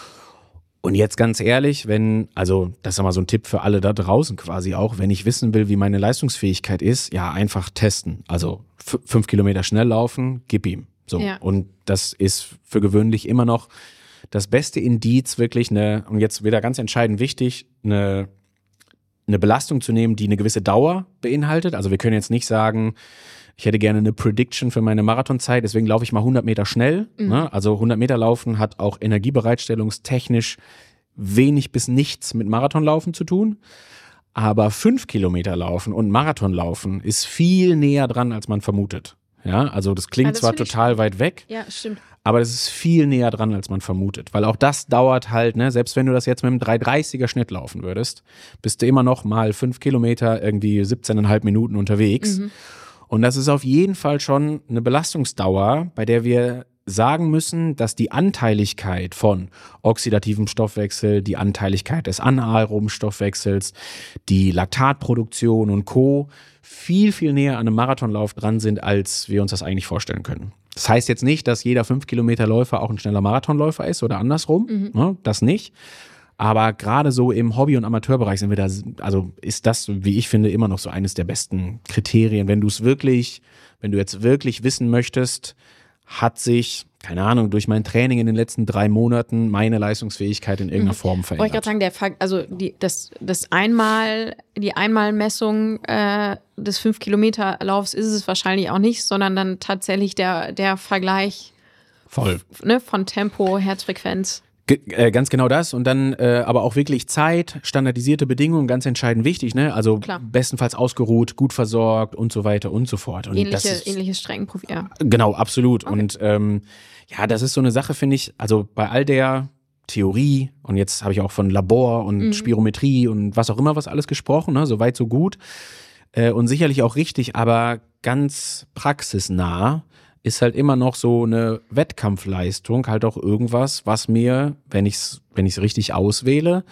Und jetzt ganz ehrlich, wenn, also das ist mal so ein Tipp für alle da draußen quasi auch, wenn ich wissen will, wie meine Leistungsfähigkeit ist, ja, einfach testen. Also f- fünf Kilometer schnell laufen, gib ihm. So, ja. Und das ist für gewöhnlich immer noch das beste Indiz, wirklich eine, und jetzt wieder ganz entscheidend wichtig, eine, eine Belastung zu nehmen, die eine gewisse Dauer beinhaltet. Also wir können jetzt nicht sagen, ich hätte gerne eine Prediction für meine Marathonzeit, deswegen laufe ich mal hundert Meter schnell. Mhm. Ne? Also hundert Meter laufen hat auch energiebereitstellungstechnisch wenig bis nichts mit Marathonlaufen zu tun. Aber fünf Kilometer laufen und Marathonlaufen ist viel näher dran, als man vermutet. Ja, also das klingt ja, das zwar total weit weg, ja, stimmt. aber das ist viel näher dran, als man vermutet. Weil auch das dauert halt, ne, selbst wenn du das jetzt mit einem drei dreißiger Schnitt laufen würdest, bist du immer noch mal fünf Kilometer irgendwie siebzehneinhalb Minuten unterwegs. Mhm. Und das ist auf jeden Fall schon eine Belastungsdauer, bei der wir sagen müssen, dass die Anteiligkeit von oxidativem Stoffwechsel, die Anteiligkeit des anaeroben Stoffwechsels, die Laktatproduktion und Co. viel, viel näher an einem Marathonlauf dran sind, als wir uns das eigentlich vorstellen können. Das heißt jetzt nicht, dass jeder fünf Kilometer Läufer auch ein schneller Marathonläufer ist oder andersrum, mhm. ne, das nicht. Aber gerade so im Hobby- und Amateurbereich sind wir da, also ist das, wie ich finde, immer noch so eines der besten Kriterien. Wenn du es wirklich, wenn du jetzt wirklich wissen möchtest, hat sich, keine Ahnung, durch mein Training in den letzten drei Monaten meine Leistungsfähigkeit in irgendeiner Form verändert. Wollte ich gerade sagen, der Fakt, also die, das, das Einmal, die Einmalmessung äh, des fünf Kilometer Laufs ist es wahrscheinlich auch nicht, sondern dann tatsächlich der, der Vergleich Voll. F- ne, von Tempo, Herzfrequenz. Ge- äh, ganz genau das und dann äh, aber auch wirklich Zeit, standardisierte Bedingungen, ganz entscheidend wichtig, ne? Also Klar. bestenfalls ausgeruht, gut versorgt und so weiter und so fort. Und Ähnliche, das ist, ähnliches Streckenprofil, ja. Genau, absolut. Okay. Und ähm, ja, das ist so eine Sache, finde ich, also bei all der Theorie und jetzt habe ich auch von Labor und mhm. Spirometrie und was auch immer was alles gesprochen, ne? So weit, so gut äh, und sicherlich auch richtig, aber ganz praxisnah ist halt immer noch so eine Wettkampfleistung, halt auch irgendwas, was mir, wenn ich es wenn ich's richtig auswähle,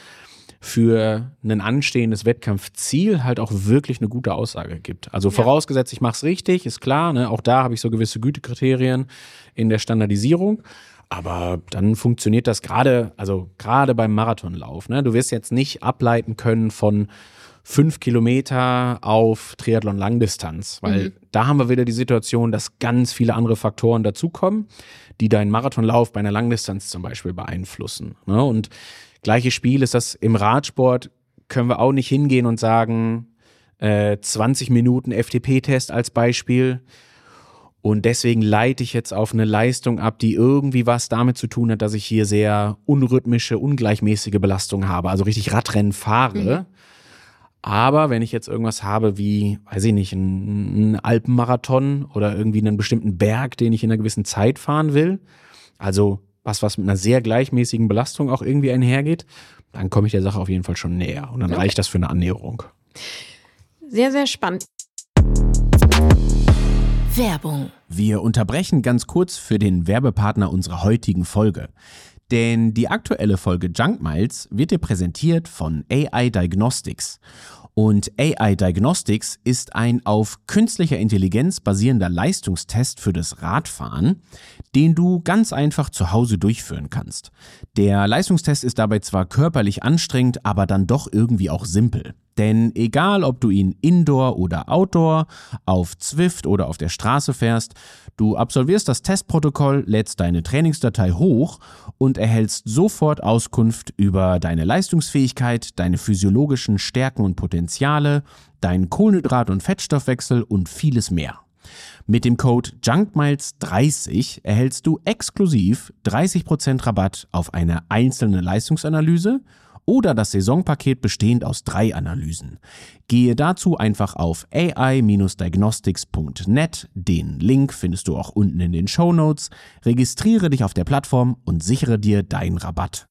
für ein anstehendes Wettkampfziel halt auch wirklich eine gute Aussage gibt. Also ja. vorausgesetzt, ich mache es richtig, ist klar, ne? Auch da habe ich so gewisse Gütekriterien in der Standardisierung. Aber dann funktioniert das gerade, also gerade beim Marathonlauf. Ne? Du wirst jetzt nicht ableiten können von fünf Kilometer auf Triathlon-Langdistanz, weil mhm. da haben wir wieder die Situation, dass ganz viele andere Faktoren dazukommen, die deinen Marathonlauf bei einer Langdistanz zum Beispiel beeinflussen. Ne? Und gleiches Spiel ist das im Radsport, können wir auch nicht hingehen und sagen, äh, zwanzig Minuten F T P-Test als Beispiel. Und deswegen leite ich jetzt auf eine Leistung ab, die irgendwie was damit zu tun hat, dass ich hier sehr unrhythmische, ungleichmäßige Belastung habe, also richtig Radrennen fahre. Mhm. Aber wenn ich jetzt irgendwas habe wie, weiß ich nicht, einen Alpenmarathon oder irgendwie einen bestimmten Berg, den ich in einer gewissen Zeit fahren will, also was, was mit einer sehr gleichmäßigen Belastung auch irgendwie einhergeht, dann komme ich der Sache auf jeden Fall schon näher. Und dann okay. reicht das für eine Annäherung. Sehr, sehr spannend. Werbung. Wir unterbrechen ganz kurz für den Werbepartner unserer heutigen Folge. Denn die aktuelle Folge Junk Miles wird dir präsentiert von A I Diagnostics. Und A I Diagnostics ist ein auf künstlicher Intelligenz basierender Leistungstest für das Radfahren, den du ganz einfach zu Hause durchführen kannst. Der Leistungstest ist dabei zwar körperlich anstrengend, aber dann doch irgendwie auch simpel. Denn egal, ob du ihn Indoor oder Outdoor, auf Zwift oder auf der Straße fährst, du absolvierst das Testprotokoll, lädst deine Trainingsdatei hoch und erhältst sofort Auskunft über deine Leistungsfähigkeit, deine physiologischen Stärken und Potenziale, deinen Kohlenhydrat- und Fettstoffwechsel und vieles mehr. Mit dem Code JUNKMILES dreißig erhältst du exklusiv dreißig Prozent Rabatt auf eine einzelne Leistungsanalyse oder das Saisonpaket bestehend aus drei Analysen. Gehe dazu einfach auf A I Diagnostics Punkt net, den Link findest du auch unten in den Shownotes, registriere dich auf der Plattform und sichere dir deinen Rabatt.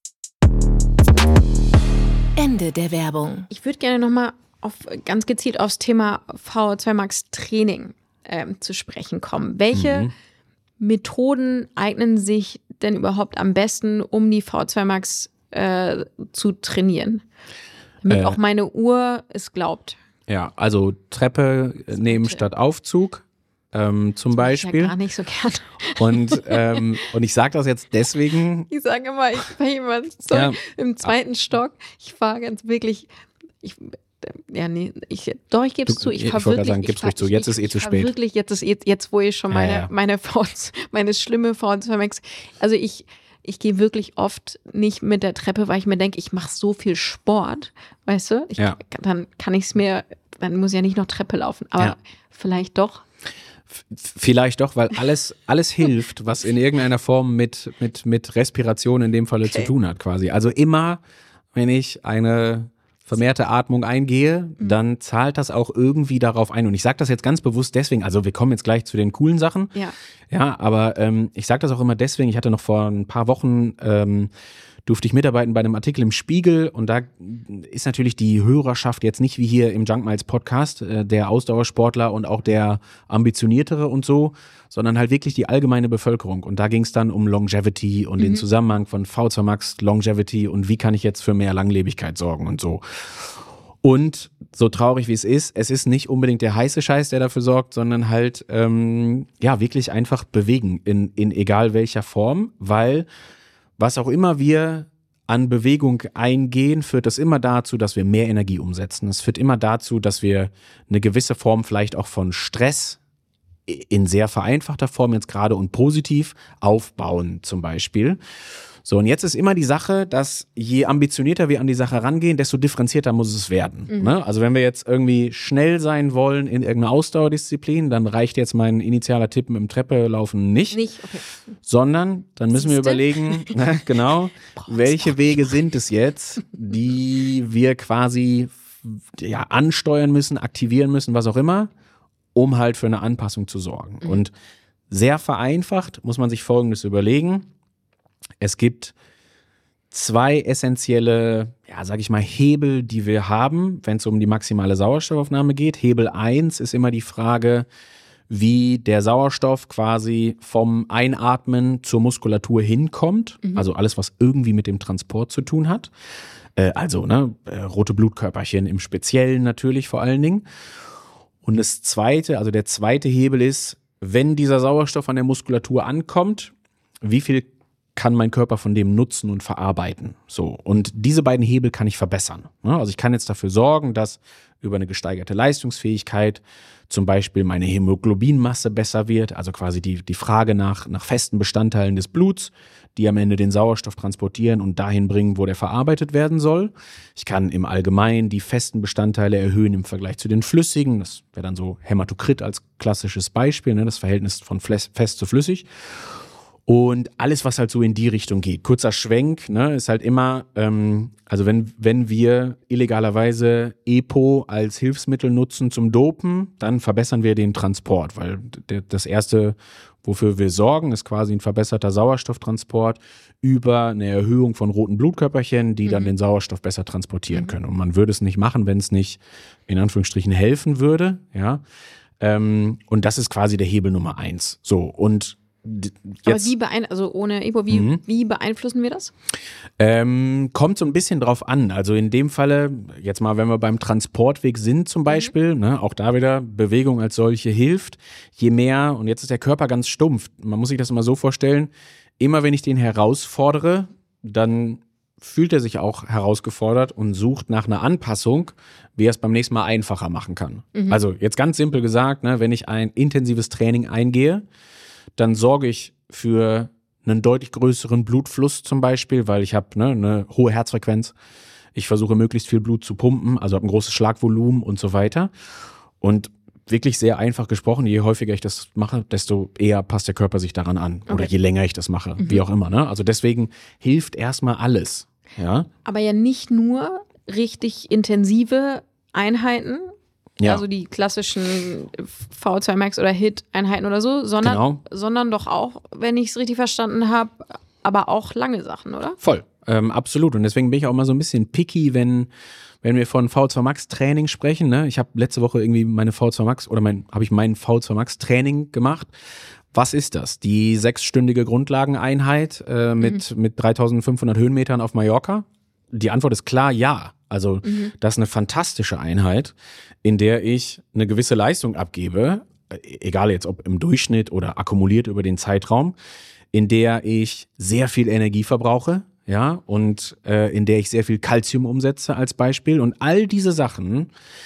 Ende der Werbung. Ich würde gerne nochmal auf, ganz gezielt aufs Thema V O zwei Max Training ähm, zu sprechen kommen. Welche mhm. Methoden eignen sich denn überhaupt am besten, um die V O zwei Max Äh, zu trainieren, damit äh, auch meine Uhr es glaubt. Ja, also Treppe nehmen statt Aufzug ähm, zum das Beispiel. Ich ja gar nicht so gern. Und, ähm, und ich sage das jetzt deswegen. Ich sage immer, ich fahre jemand so ja. im zweiten Stock. Ich fahre ganz wirklich, ich, ja nee, ich, doch, ich gebe es zu. Ich fahre wirklich. Sagen, gib's ruhig zu. Jetzt ist eh zu spät. Wirklich, jetzt ist jetzt, jetzt wo ich schon meine, ja, ja. meine V, meine schlimme V O zwei Max, also ich Ich gehe wirklich oft nicht mit der Treppe, weil ich mir denke, ich mache so viel Sport, weißt du? Ich, ja. Dann kann ich es mir, dann muss ich ja nicht noch Treppe laufen. Aber ja. vielleicht doch. F- vielleicht doch, weil alles, alles hilft, was in irgendeiner Form mit, mit, mit Respiration in dem Falle okay. zu tun hat quasi. Also immer, wenn ich eine vermehrte Atmung eingehe, mhm. dann zahlt das auch irgendwie darauf ein. Und ich sage das jetzt ganz bewusst deswegen, also wir kommen jetzt gleich zu den coolen Sachen. Ja, ja aber ähm, ich sage das auch immer deswegen, ich hatte noch vor ein paar Wochen, ähm, durfte ich mitarbeiten bei einem Artikel im Spiegel und da ist natürlich die Hörerschaft jetzt nicht wie hier im Junk Miles Podcast, äh, der Ausdauersportler und auch der Ambitioniertere und so, sondern halt wirklich die allgemeine Bevölkerung. Und da ging es dann um Longevity und mhm. den Zusammenhang von V O zwei Max, Longevity und wie kann ich jetzt für mehr Langlebigkeit sorgen und so. Und so traurig wie es ist, es ist nicht unbedingt der heiße Scheiß, der dafür sorgt, sondern halt ähm, ja wirklich einfach bewegen in, in egal welcher Form, weil was auch immer wir an Bewegung eingehen, führt das immer dazu, dass wir mehr Energie umsetzen. Es führt immer dazu, dass wir eine gewisse Form vielleicht auch von Stress in sehr vereinfachter Form jetzt gerade und positiv aufbauen zum Beispiel. So, und jetzt ist immer die Sache, dass je ambitionierter wir an die Sache rangehen, desto differenzierter muss es werden. Mhm. Ne? Also wenn wir jetzt irgendwie schnell sein wollen in irgendeiner Ausdauerdisziplin, dann reicht jetzt mein initialer Tipp mit dem Treppelaufen nicht. Nicht, okay. Sondern dann müssen wir überlegen, ne, genau, welche Wege sind es jetzt, die wir quasi ja, ansteuern müssen, aktivieren müssen, was auch immer, um halt für eine Anpassung zu sorgen. Mhm. Und sehr vereinfacht muss man sich Folgendes überlegen. Es gibt zwei essentielle, ja, sag ich mal, Hebel, die wir haben, wenn es um die maximale Sauerstoffaufnahme geht. Hebel eins ist immer die Frage, wie der Sauerstoff quasi vom Einatmen zur Muskulatur hinkommt. Mhm. Also alles, was irgendwie mit dem Transport zu tun hat. Äh, also ne, äh, rote Blutkörperchen im Speziellen natürlich vor allen Dingen. Und das zweite, also der zweite Hebel ist, wenn dieser Sauerstoff an der Muskulatur ankommt, wie viel kann mein Körper von dem nutzen und verarbeiten. So. Und diese beiden Hebel kann ich verbessern. Also ich kann jetzt dafür sorgen, dass über eine gesteigerte Leistungsfähigkeit zum Beispiel meine Hämoglobinmasse besser wird, also quasi die, die Frage nach, nach festen Bestandteilen des Bluts, die am Ende den Sauerstoff transportieren und dahin bringen, wo der verarbeitet werden soll. Ich kann im Allgemeinen die festen Bestandteile erhöhen im Vergleich zu den flüssigen. Das wäre dann so Hämatokrit als klassisches Beispiel, ne, das Verhältnis von fest zu flüssig. Und alles, was halt so in die Richtung geht. Kurzer Schwenk, ne, ist halt immer, ähm, also wenn, wenn wir illegalerweise EPO als Hilfsmittel nutzen zum Dopen, dann verbessern wir den Transport, weil der, das erste, wofür wir sorgen, ist quasi ein verbesserter Sauerstofftransport über eine Erhöhung von roten Blutkörperchen, die mhm. dann den Sauerstoff besser transportieren mhm. können. Und man würde es nicht machen, wenn es nicht in Anführungsstrichen helfen würde, ja. Ähm, und das ist quasi der Hebel Nummer eins. So, und d- jetzt, Aber wie beein also ohne E P O, wie, Mhm. wie beeinflussen wir das? Ähm, kommt so ein bisschen drauf an. Also in dem Falle, jetzt mal, wenn wir beim Transportweg sind zum Beispiel, ne, auch da wieder Bewegung als solche hilft. Je mehr, und jetzt ist der Körper ganz stumpf, man muss sich das immer so vorstellen, immer wenn ich den herausfordere, dann fühlt er sich auch herausgefordert und sucht nach einer Anpassung, wie er es beim nächsten Mal einfacher machen kann. Also jetzt ganz simpel gesagt, ne, wenn ich ein intensives Training eingehe, dann sorge ich für einen deutlich größeren Blutfluss zum Beispiel, weil ich habe ne, eine hohe Herzfrequenz. Ich versuche möglichst viel Blut zu pumpen, also habe ein großes Schlagvolumen und so weiter. Und wirklich sehr einfach gesprochen, je häufiger ich das mache, desto eher passt der Körper sich daran an. Oder Okay. je länger ich das mache, wie auch immer. Ne? Also deswegen hilft erstmal alles. Ja, Aber ja nicht nur richtig intensive Einheiten, ja. also die klassischen V zwei Max oder H I T-Einheiten oder so, sondern, Genau. sondern doch auch, wenn ich es richtig verstanden habe, aber auch lange Sachen, oder? Voll, ähm, absolut. Und deswegen bin ich auch immer so ein bisschen picky, wenn, wenn wir von V zwei Max Training sprechen. Ne? Ich habe letzte Woche irgendwie meine V zwei Max oder mein, habe ich mein V zwei Max Training gemacht. Was ist das? Die sechsstündige Grundlageneinheit äh, mit, mhm. mit dreitausendfünfhundert Höhenmetern auf Mallorca? Die Antwort ist klar, ja. Also mhm. das ist eine fantastische Einheit, in der ich eine gewisse Leistung abgebe, egal jetzt ob im Durchschnitt oder akkumuliert über den Zeitraum, in der ich sehr viel Energie verbrauche, ja, und äh, in der ich sehr viel Kalzium umsetze als Beispiel. Und all diese Sachen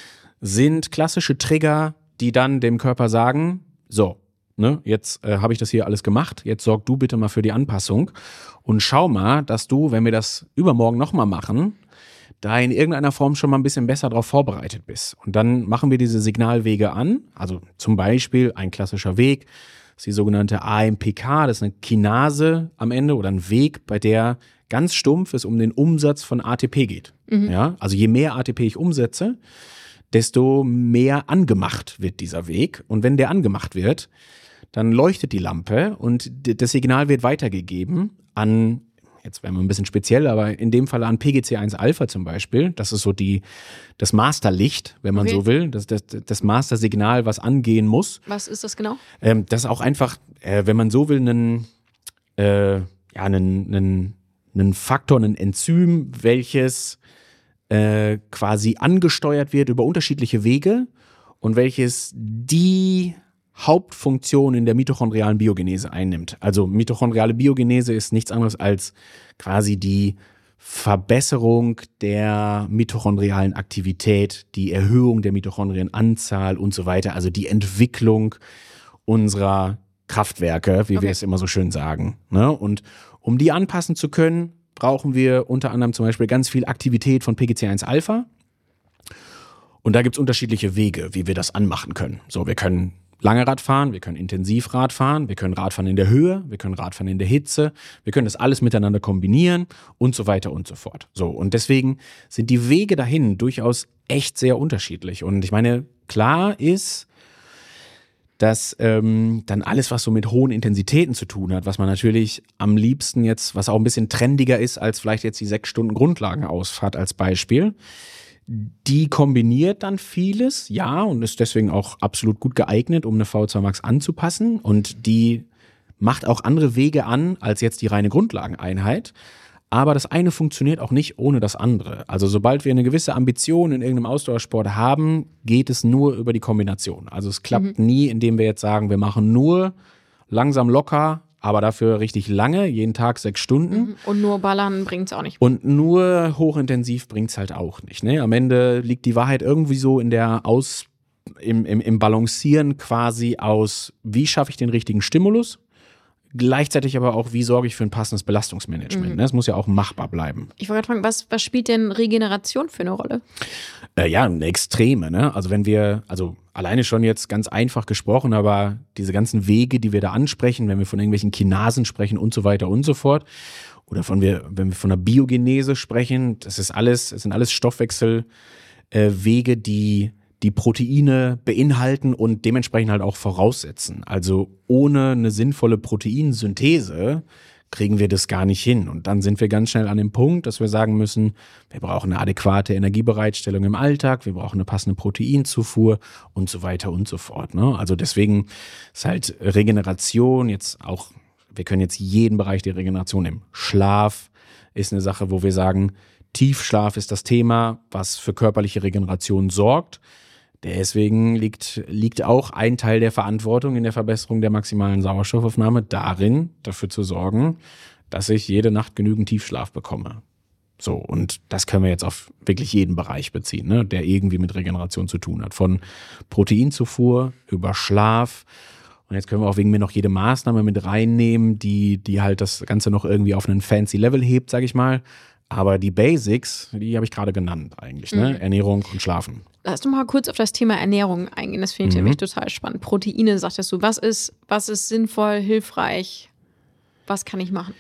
sind klassische Trigger, die dann dem Körper sagen, so, ne, jetzt äh, habe ich das hier alles gemacht, jetzt sorg du bitte mal für die Anpassung und schau mal, dass du, wenn wir das übermorgen nochmal machen, da in irgendeiner Form schon mal ein bisschen besser darauf vorbereitet bist. Und dann machen wir diese Signalwege an, also zum Beispiel ein klassischer Weg, das ist die sogenannte A M P K, das ist eine Kinase am Ende oder ein Weg, bei der ganz stumpf es um den Umsatz von A T P geht. Mhm. Ja, also je mehr A T P ich umsetze, desto mehr angemacht wird dieser Weg. Und wenn der angemacht wird, dann leuchtet die Lampe und das Signal wird weitergegeben an, jetzt werden wir ein bisschen speziell, aber in dem Fall an P G C eins Alpha zum Beispiel. Das ist so die, das Masterlicht, wenn man Okay. so will, das, das, das Mastersignal, was angehen muss. Was ist das genau? Ähm, das ist auch einfach, äh, wenn man so will, einen, äh, ja, einen, einen, einen Faktor, ein Enzym, welches äh, quasi angesteuert wird über unterschiedliche Wege und welches die Hauptfunktion in der mitochondrialen Biogenese einnimmt. Also mitochondriale Biogenese ist nichts anderes als quasi die Verbesserung der mitochondrialen Aktivität, die Erhöhung der Mitochondrienanzahl und so weiter, also die Entwicklung unserer Kraftwerke, wie Okay. wir es immer so schön sagen. Ne? Und um die anpassen zu können, brauchen wir unter anderem zum Beispiel ganz viel Aktivität von P G C eins Alpha. Und da gibt es unterschiedliche Wege, wie wir das anmachen können. So, wir können lange Rad fahren, wir können intensiv Rad fahren, wir können Radfahren in der Höhe, wir können Radfahren in der Hitze, wir können das alles miteinander kombinieren und so weiter und so fort. So, und deswegen sind die Wege dahin durchaus echt sehr unterschiedlich. Und ich meine, klar ist, dass ähm, dann alles, was so mit hohen Intensitäten zu tun hat, was man natürlich am liebsten jetzt, was auch ein bisschen trendiger ist als vielleicht jetzt die sechs Stunden Grundlagenausfahrt als Beispiel, die kombiniert dann vieles, ja, und ist deswegen auch absolut gut geeignet, um eine V zwei Max anzupassen. Und die macht auch andere Wege an als jetzt die reine Grundlageneinheit. Aber das eine funktioniert auch nicht ohne das andere. Also sobald wir eine gewisse Ambition in irgendeinem Ausdauersport haben, geht es nur über die Kombination. Also es klappt mhm. nie, indem wir jetzt sagen, wir machen nur langsam locker, aber dafür richtig lange, jeden Tag sechs Stunden. Und nur ballern bringt es auch nicht. Und nur hochintensiv bringt es halt auch nicht. Ne? Am Ende liegt die Wahrheit irgendwie so in der Aus, im, im, im Balancieren quasi aus, wie schaffe ich den richtigen Stimulus? Gleichzeitig aber auch, wie sorge ich für ein passendes Belastungsmanagement. Mhm. Ne? Es muss ja auch machbar bleiben. Ich wollte gerade fragen, was, was spielt denn Regeneration für eine Rolle? Äh, ja, eine extreme. Ne? Also wenn wir, also alleine schon jetzt ganz einfach gesprochen, aber diese ganzen Wege, die wir da ansprechen, wenn wir von irgendwelchen Kinasen sprechen und so weiter und so fort, oder von wir, wenn wir von der Biogenese sprechen, das ist alles, das sind alles Stoffwechselwege, äh, die die Proteine beinhalten und dementsprechend halt auch voraussetzen. Also ohne eine sinnvolle Proteinsynthese kriegen wir das gar nicht hin. Und dann sind wir ganz schnell an dem Punkt, dass wir sagen müssen, wir brauchen eine adäquate Energiebereitstellung im Alltag, wir brauchen eine passende Proteinzufuhr und so weiter und so fort. Ne? Also deswegen ist halt Regeneration jetzt auch, wir können jetzt jeden Bereich der Regeneration nehmen. Schlaf ist eine Sache, wo wir sagen, Tiefschlaf ist das Thema, was für körperliche Regeneration sorgt. Deswegen liegt, liegt auch ein Teil der Verantwortung in der Verbesserung der maximalen Sauerstoffaufnahme darin, dafür zu sorgen, dass ich jede Nacht genügend Tiefschlaf bekomme. So, und das können wir jetzt auf wirklich jeden Bereich beziehen, ne, der irgendwie mit Regeneration zu tun hat. Von Proteinzufuhr über Schlaf. Und jetzt können wir auch wegen mir noch jede Maßnahme mit reinnehmen, die, die halt das Ganze noch irgendwie auf einen fancy Level hebt, sag ich mal. Aber die Basics, die habe ich gerade genannt eigentlich, ne? Mhm. Ernährung und Schlafen. Lass uns mal kurz auf das Thema Ernährung eingehen. Das finde ich Mhm. nämlich total spannend. Proteine, sagtest du. Was ist, was ist sinnvoll, hilfreich? Was kann ich machen?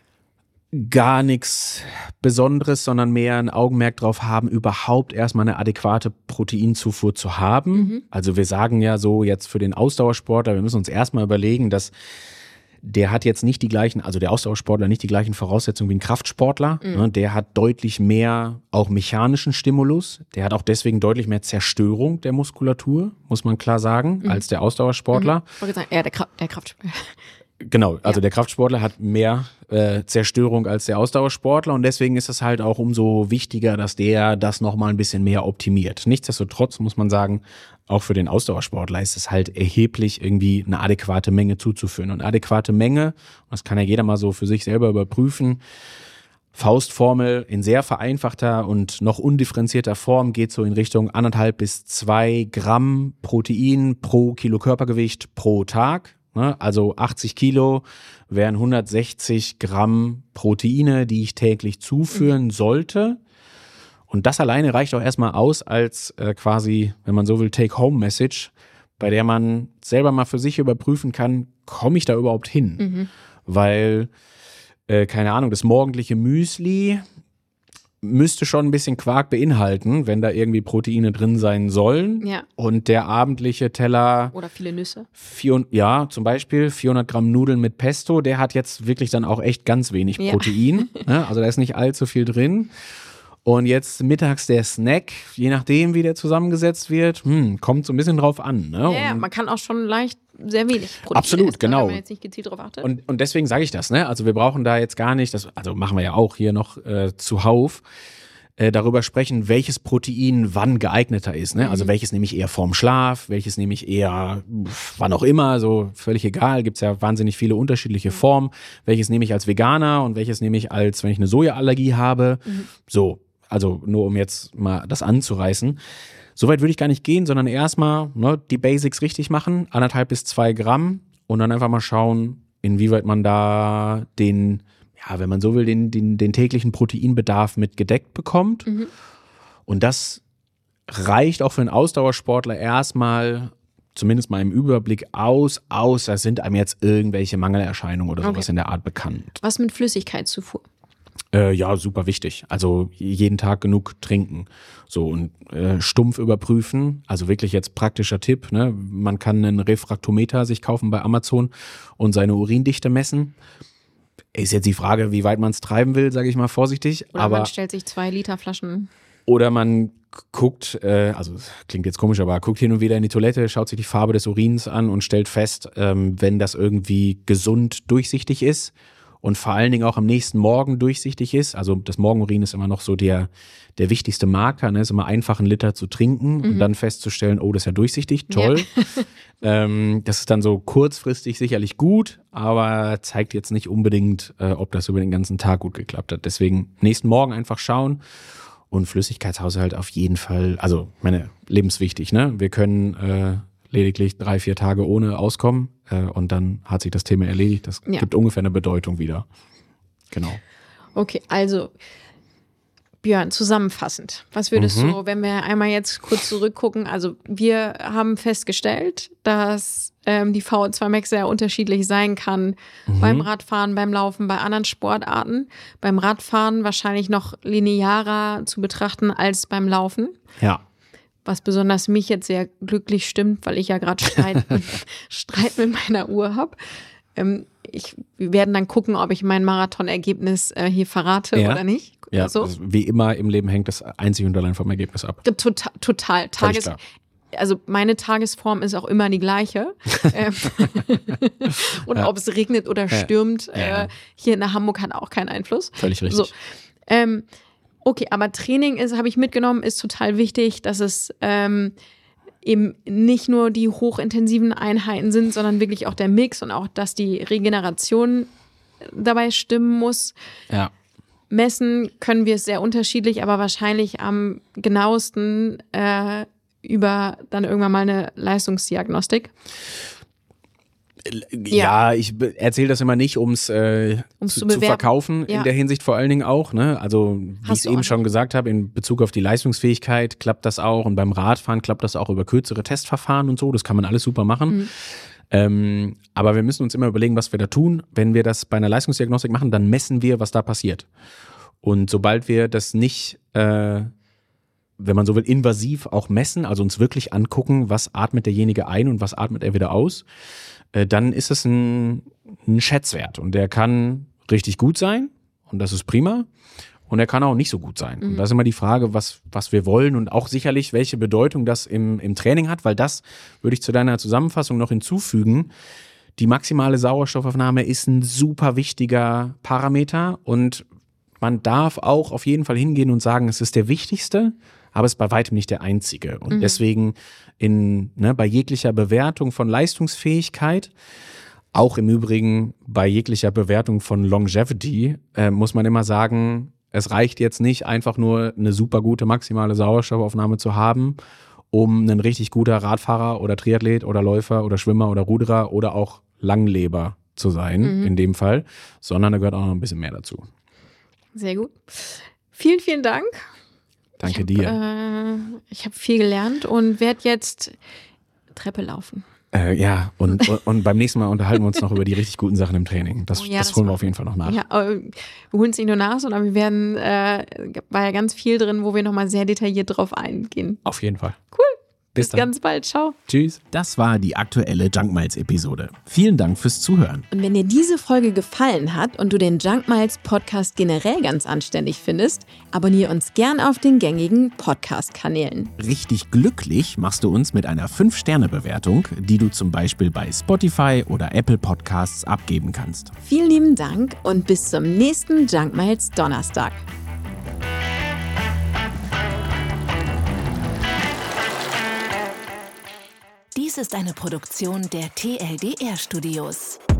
Gar nichts Besonderes, sondern mehr ein Augenmerk drauf haben, überhaupt erstmal eine adäquate Proteinzufuhr zu haben. Mhm. Also wir sagen ja so jetzt für den Ausdauersportler, wir müssen uns erstmal überlegen, dass der hat jetzt nicht die gleichen, also der Ausdauersportler nicht die gleichen Voraussetzungen wie ein Kraftsportler. Mhm. Ne, der hat deutlich mehr auch mechanischen Stimulus. Der hat auch deswegen deutlich mehr Zerstörung der Muskulatur, muss man klar sagen, Mhm. als der Ausdauersportler. Ich wollte sagen, ja, der, Kra der Kraftsportler. Genau, also Ja. der Kraftsportler hat mehr äh, Zerstörung als der Ausdauersportler und deswegen ist es halt auch umso wichtiger, dass der das nochmal ein bisschen mehr optimiert. Nichtsdestotrotz muss man sagen, auch für den Ausdauersportler ist es halt erheblich, irgendwie eine adäquate Menge zuzuführen. Und adäquate Menge, das kann ja jeder mal so für sich selber überprüfen, Faustformel in sehr vereinfachter und noch undifferenzierter Form geht so in Richtung anderthalb bis zwei Gramm Protein pro Kilo Körpergewicht pro Tag. Also achtzig Kilo wären hundertsechzig Gramm Proteine, die ich täglich zuführen mhm. sollte. Und das alleine reicht auch erstmal aus als äh, quasi, wenn man so will, Take-Home-Message, bei der man selber mal für sich überprüfen kann, komme ich da überhaupt hin? Mhm. Weil, äh, keine Ahnung, das morgendliche Müsli müsste schon ein bisschen Quark beinhalten, wenn da irgendwie Proteine drin sein sollen. Ja. Und der abendliche Teller, Oder viele Nüsse. vier, ja, zum Beispiel vierhundert Gramm Nudeln mit Pesto, der hat jetzt wirklich dann auch echt ganz wenig Ja. Protein. Ne? Also da ist nicht allzu viel drin. Und jetzt mittags der Snack, je nachdem, wie der zusammengesetzt wird, hm, kommt so ein bisschen drauf an. Ne? Ja, Und- man kann auch schon leicht sehr wenig Protein Absolut, essen, genau. wenn man jetzt nicht gezielt drauf achtet. Und, und deswegen sage ich das, ne? Also wir brauchen da jetzt gar nicht, das, also machen wir ja auch hier noch äh, zuhauf, äh, darüber sprechen, welches Protein wann geeigneter ist. Ne? Also welches nehme ich eher vorm Schlaf, welches nehme ich eher pf, wann auch immer, so völlig egal, gibt es ja wahnsinnig viele unterschiedliche Formen. Welches nehme ich als Veganer und welches nehme ich als, wenn ich eine Sojaallergie habe. Mhm. So, also nur um jetzt mal das anzureißen. Soweit würde ich gar nicht gehen, sondern erstmal ne, die Basics richtig machen, anderthalb bis zwei Gramm und dann einfach mal schauen, inwieweit man da den, ja, wenn man so will, den, den, den täglichen Proteinbedarf mit gedeckt bekommt. Mhm. Und das reicht auch für einen Ausdauersportler erstmal, zumindest mal im Überblick aus, außer sind einem jetzt irgendwelche Mangelerscheinungen oder sowas Okay. in der Art bekannt. Was mit Flüssigkeitszufuhr? Äh, ja, super wichtig. Also jeden Tag genug trinken. So und äh, stumpf überprüfen. Also wirklich jetzt praktischer Tipp. Ne? Man kann einen Refraktometer sich kaufen bei Amazon und seine Urindichte messen. Ist jetzt die Frage, wie weit man es treiben will, sage ich mal vorsichtig. Oder aber man stellt sich zwei Liter Flaschen. oder man guckt, äh, also klingt jetzt komisch, aber guckt hin und wieder in die Toilette, schaut sich die Farbe des Urins an und stellt fest, ähm, wenn das irgendwie gesund durchsichtig ist und vor allen Dingen auch am nächsten Morgen durchsichtig ist. Also das Morgenurin ist immer noch so der, der wichtigste Marker, ne? Ist immer einfach einen Liter zu trinken Mhm. und dann festzustellen, oh, das ist ja durchsichtig, toll. Ja. ähm, das ist dann so kurzfristig sicherlich gut, aber zeigt jetzt nicht unbedingt, äh, ob das über den ganzen Tag gut geklappt hat. Deswegen nächsten Morgen einfach schauen. Und Flüssigkeitshaushalt auf jeden Fall, also meine, lebenswichtig, ne? Wir können äh, lediglich drei, vier Tage ohne auskommen äh, und dann hat sich das Thema erledigt. Das Ja. gibt ungefähr eine Bedeutung wieder. Genau. Okay, also Björn, zusammenfassend, was würdest Mhm. du, wenn wir einmal jetzt kurz zurückgucken, also wir haben festgestellt, dass ähm, die V O zwei Max sehr unterschiedlich sein kann beim Radfahren, beim Laufen, bei anderen Sportarten. Beim Radfahren wahrscheinlich noch linearer zu betrachten als beim Laufen. Ja. Was besonders mich jetzt sehr glücklich stimmt, weil ich ja gerade Streit, Streit mit meiner Uhr habe. ähm, ich, wir werden dann gucken, ob ich mein Marathonergebnis äh, hier verrate Ja. oder nicht. Ja, so. also wie immer im Leben hängt das einzig und allein vom Ergebnis ab. Total, total. Völlig Tages, klar. also meine Tagesform ist auch immer die gleiche. Ähm, und Ja. ob es regnet oder stürmt, Ja, ja. Äh, hier in Hamburg hat auch keinen Einfluss. Völlig richtig. So. Ähm, okay, aber Training ist, habe ich mitgenommen, ist total wichtig, dass es ähm, eben nicht nur die hochintensiven Einheiten sind, sondern wirklich auch der Mix und auch, dass die Regeneration dabei stimmen muss. Ja. Messen können wir es sehr unterschiedlich, aber wahrscheinlich am genauesten äh, über dann irgendwann mal eine Leistungsdiagnostik. Ja, ich erzähle das immer nicht, um es äh, Um's zu, zu zu bewerben. verkaufen, Ja. in der Hinsicht vor allen Dingen auch. Ne? Also wie ich Hast es du eben auch schon noch. gesagt habe, in Bezug auf die Leistungsfähigkeit klappt das auch und beim Radfahren klappt das auch über kürzere Testverfahren und so. Das kann man alles super machen. Mhm. Ähm, aber wir müssen uns immer überlegen, was wir da tun. Wenn wir das bei einer Leistungsdiagnostik machen, dann messen wir, was da passiert. Und sobald wir das nicht, äh, wenn man so will, invasiv auch messen, also uns wirklich angucken, was atmet derjenige ein und was atmet er wieder aus, äh, dann ist es ein, ein Schätzwert. Und der kann richtig gut sein und das ist prima. Und er kann auch nicht so gut sein. Mhm. Und das ist immer die Frage, was, was wir wollen und auch sicherlich, welche Bedeutung das im, im Training hat, weil das würde ich zu deiner Zusammenfassung noch hinzufügen. Die maximale Sauerstoffaufnahme ist ein super wichtiger Parameter und man darf auch auf jeden Fall hingehen und sagen, es ist der wichtigste, aber es ist bei weitem nicht der einzige. Und Mhm. deswegen in, ne, bei jeglicher Bewertung von Leistungsfähigkeit, auch im Übrigen bei jeglicher Bewertung von Longevity, äh, muss man immer sagen, es reicht jetzt nicht einfach nur eine super gute maximale Sauerstoffaufnahme zu haben, um ein richtig guter Radfahrer oder Triathlet oder Läufer oder Schwimmer oder Ruderer oder auch Langleber zu sein, Mhm. in dem Fall, sondern da gehört auch noch ein bisschen mehr dazu. Sehr gut. Vielen, vielen Dank. Danke ich dir. Hab, äh, ich habe viel gelernt und werde jetzt Treppe laufen. Äh, ja, und, und, und beim nächsten Mal unterhalten wir uns noch über die richtig guten Sachen im Training. Das, Oh ja, das das holen wir machen auf jeden Fall noch nach. Ja, aber wir holen es nicht nur nach, sondern wir werden, äh, war ja ganz viel drin, wo wir nochmal sehr detailliert drauf eingehen. Auf jeden Fall. Cool. Bis Bis dann. ganz bald. Ciao. Tschüss. Das war die aktuelle Junk Miles Episode. Vielen Dank fürs Zuhören. Und wenn dir diese Folge gefallen hat und du den Junk Miles Podcast generell ganz anständig findest, abonniere uns gern auf den gängigen Podcast-Kanälen. Richtig glücklich machst du uns mit einer fünf Sterne Bewertung, die du zum Beispiel bei Spotify oder Apple Podcasts abgeben kannst. Vielen lieben Dank und bis zum nächsten Junk Miles Donnerstag. Dies ist eine Produktion der T L D R Studios.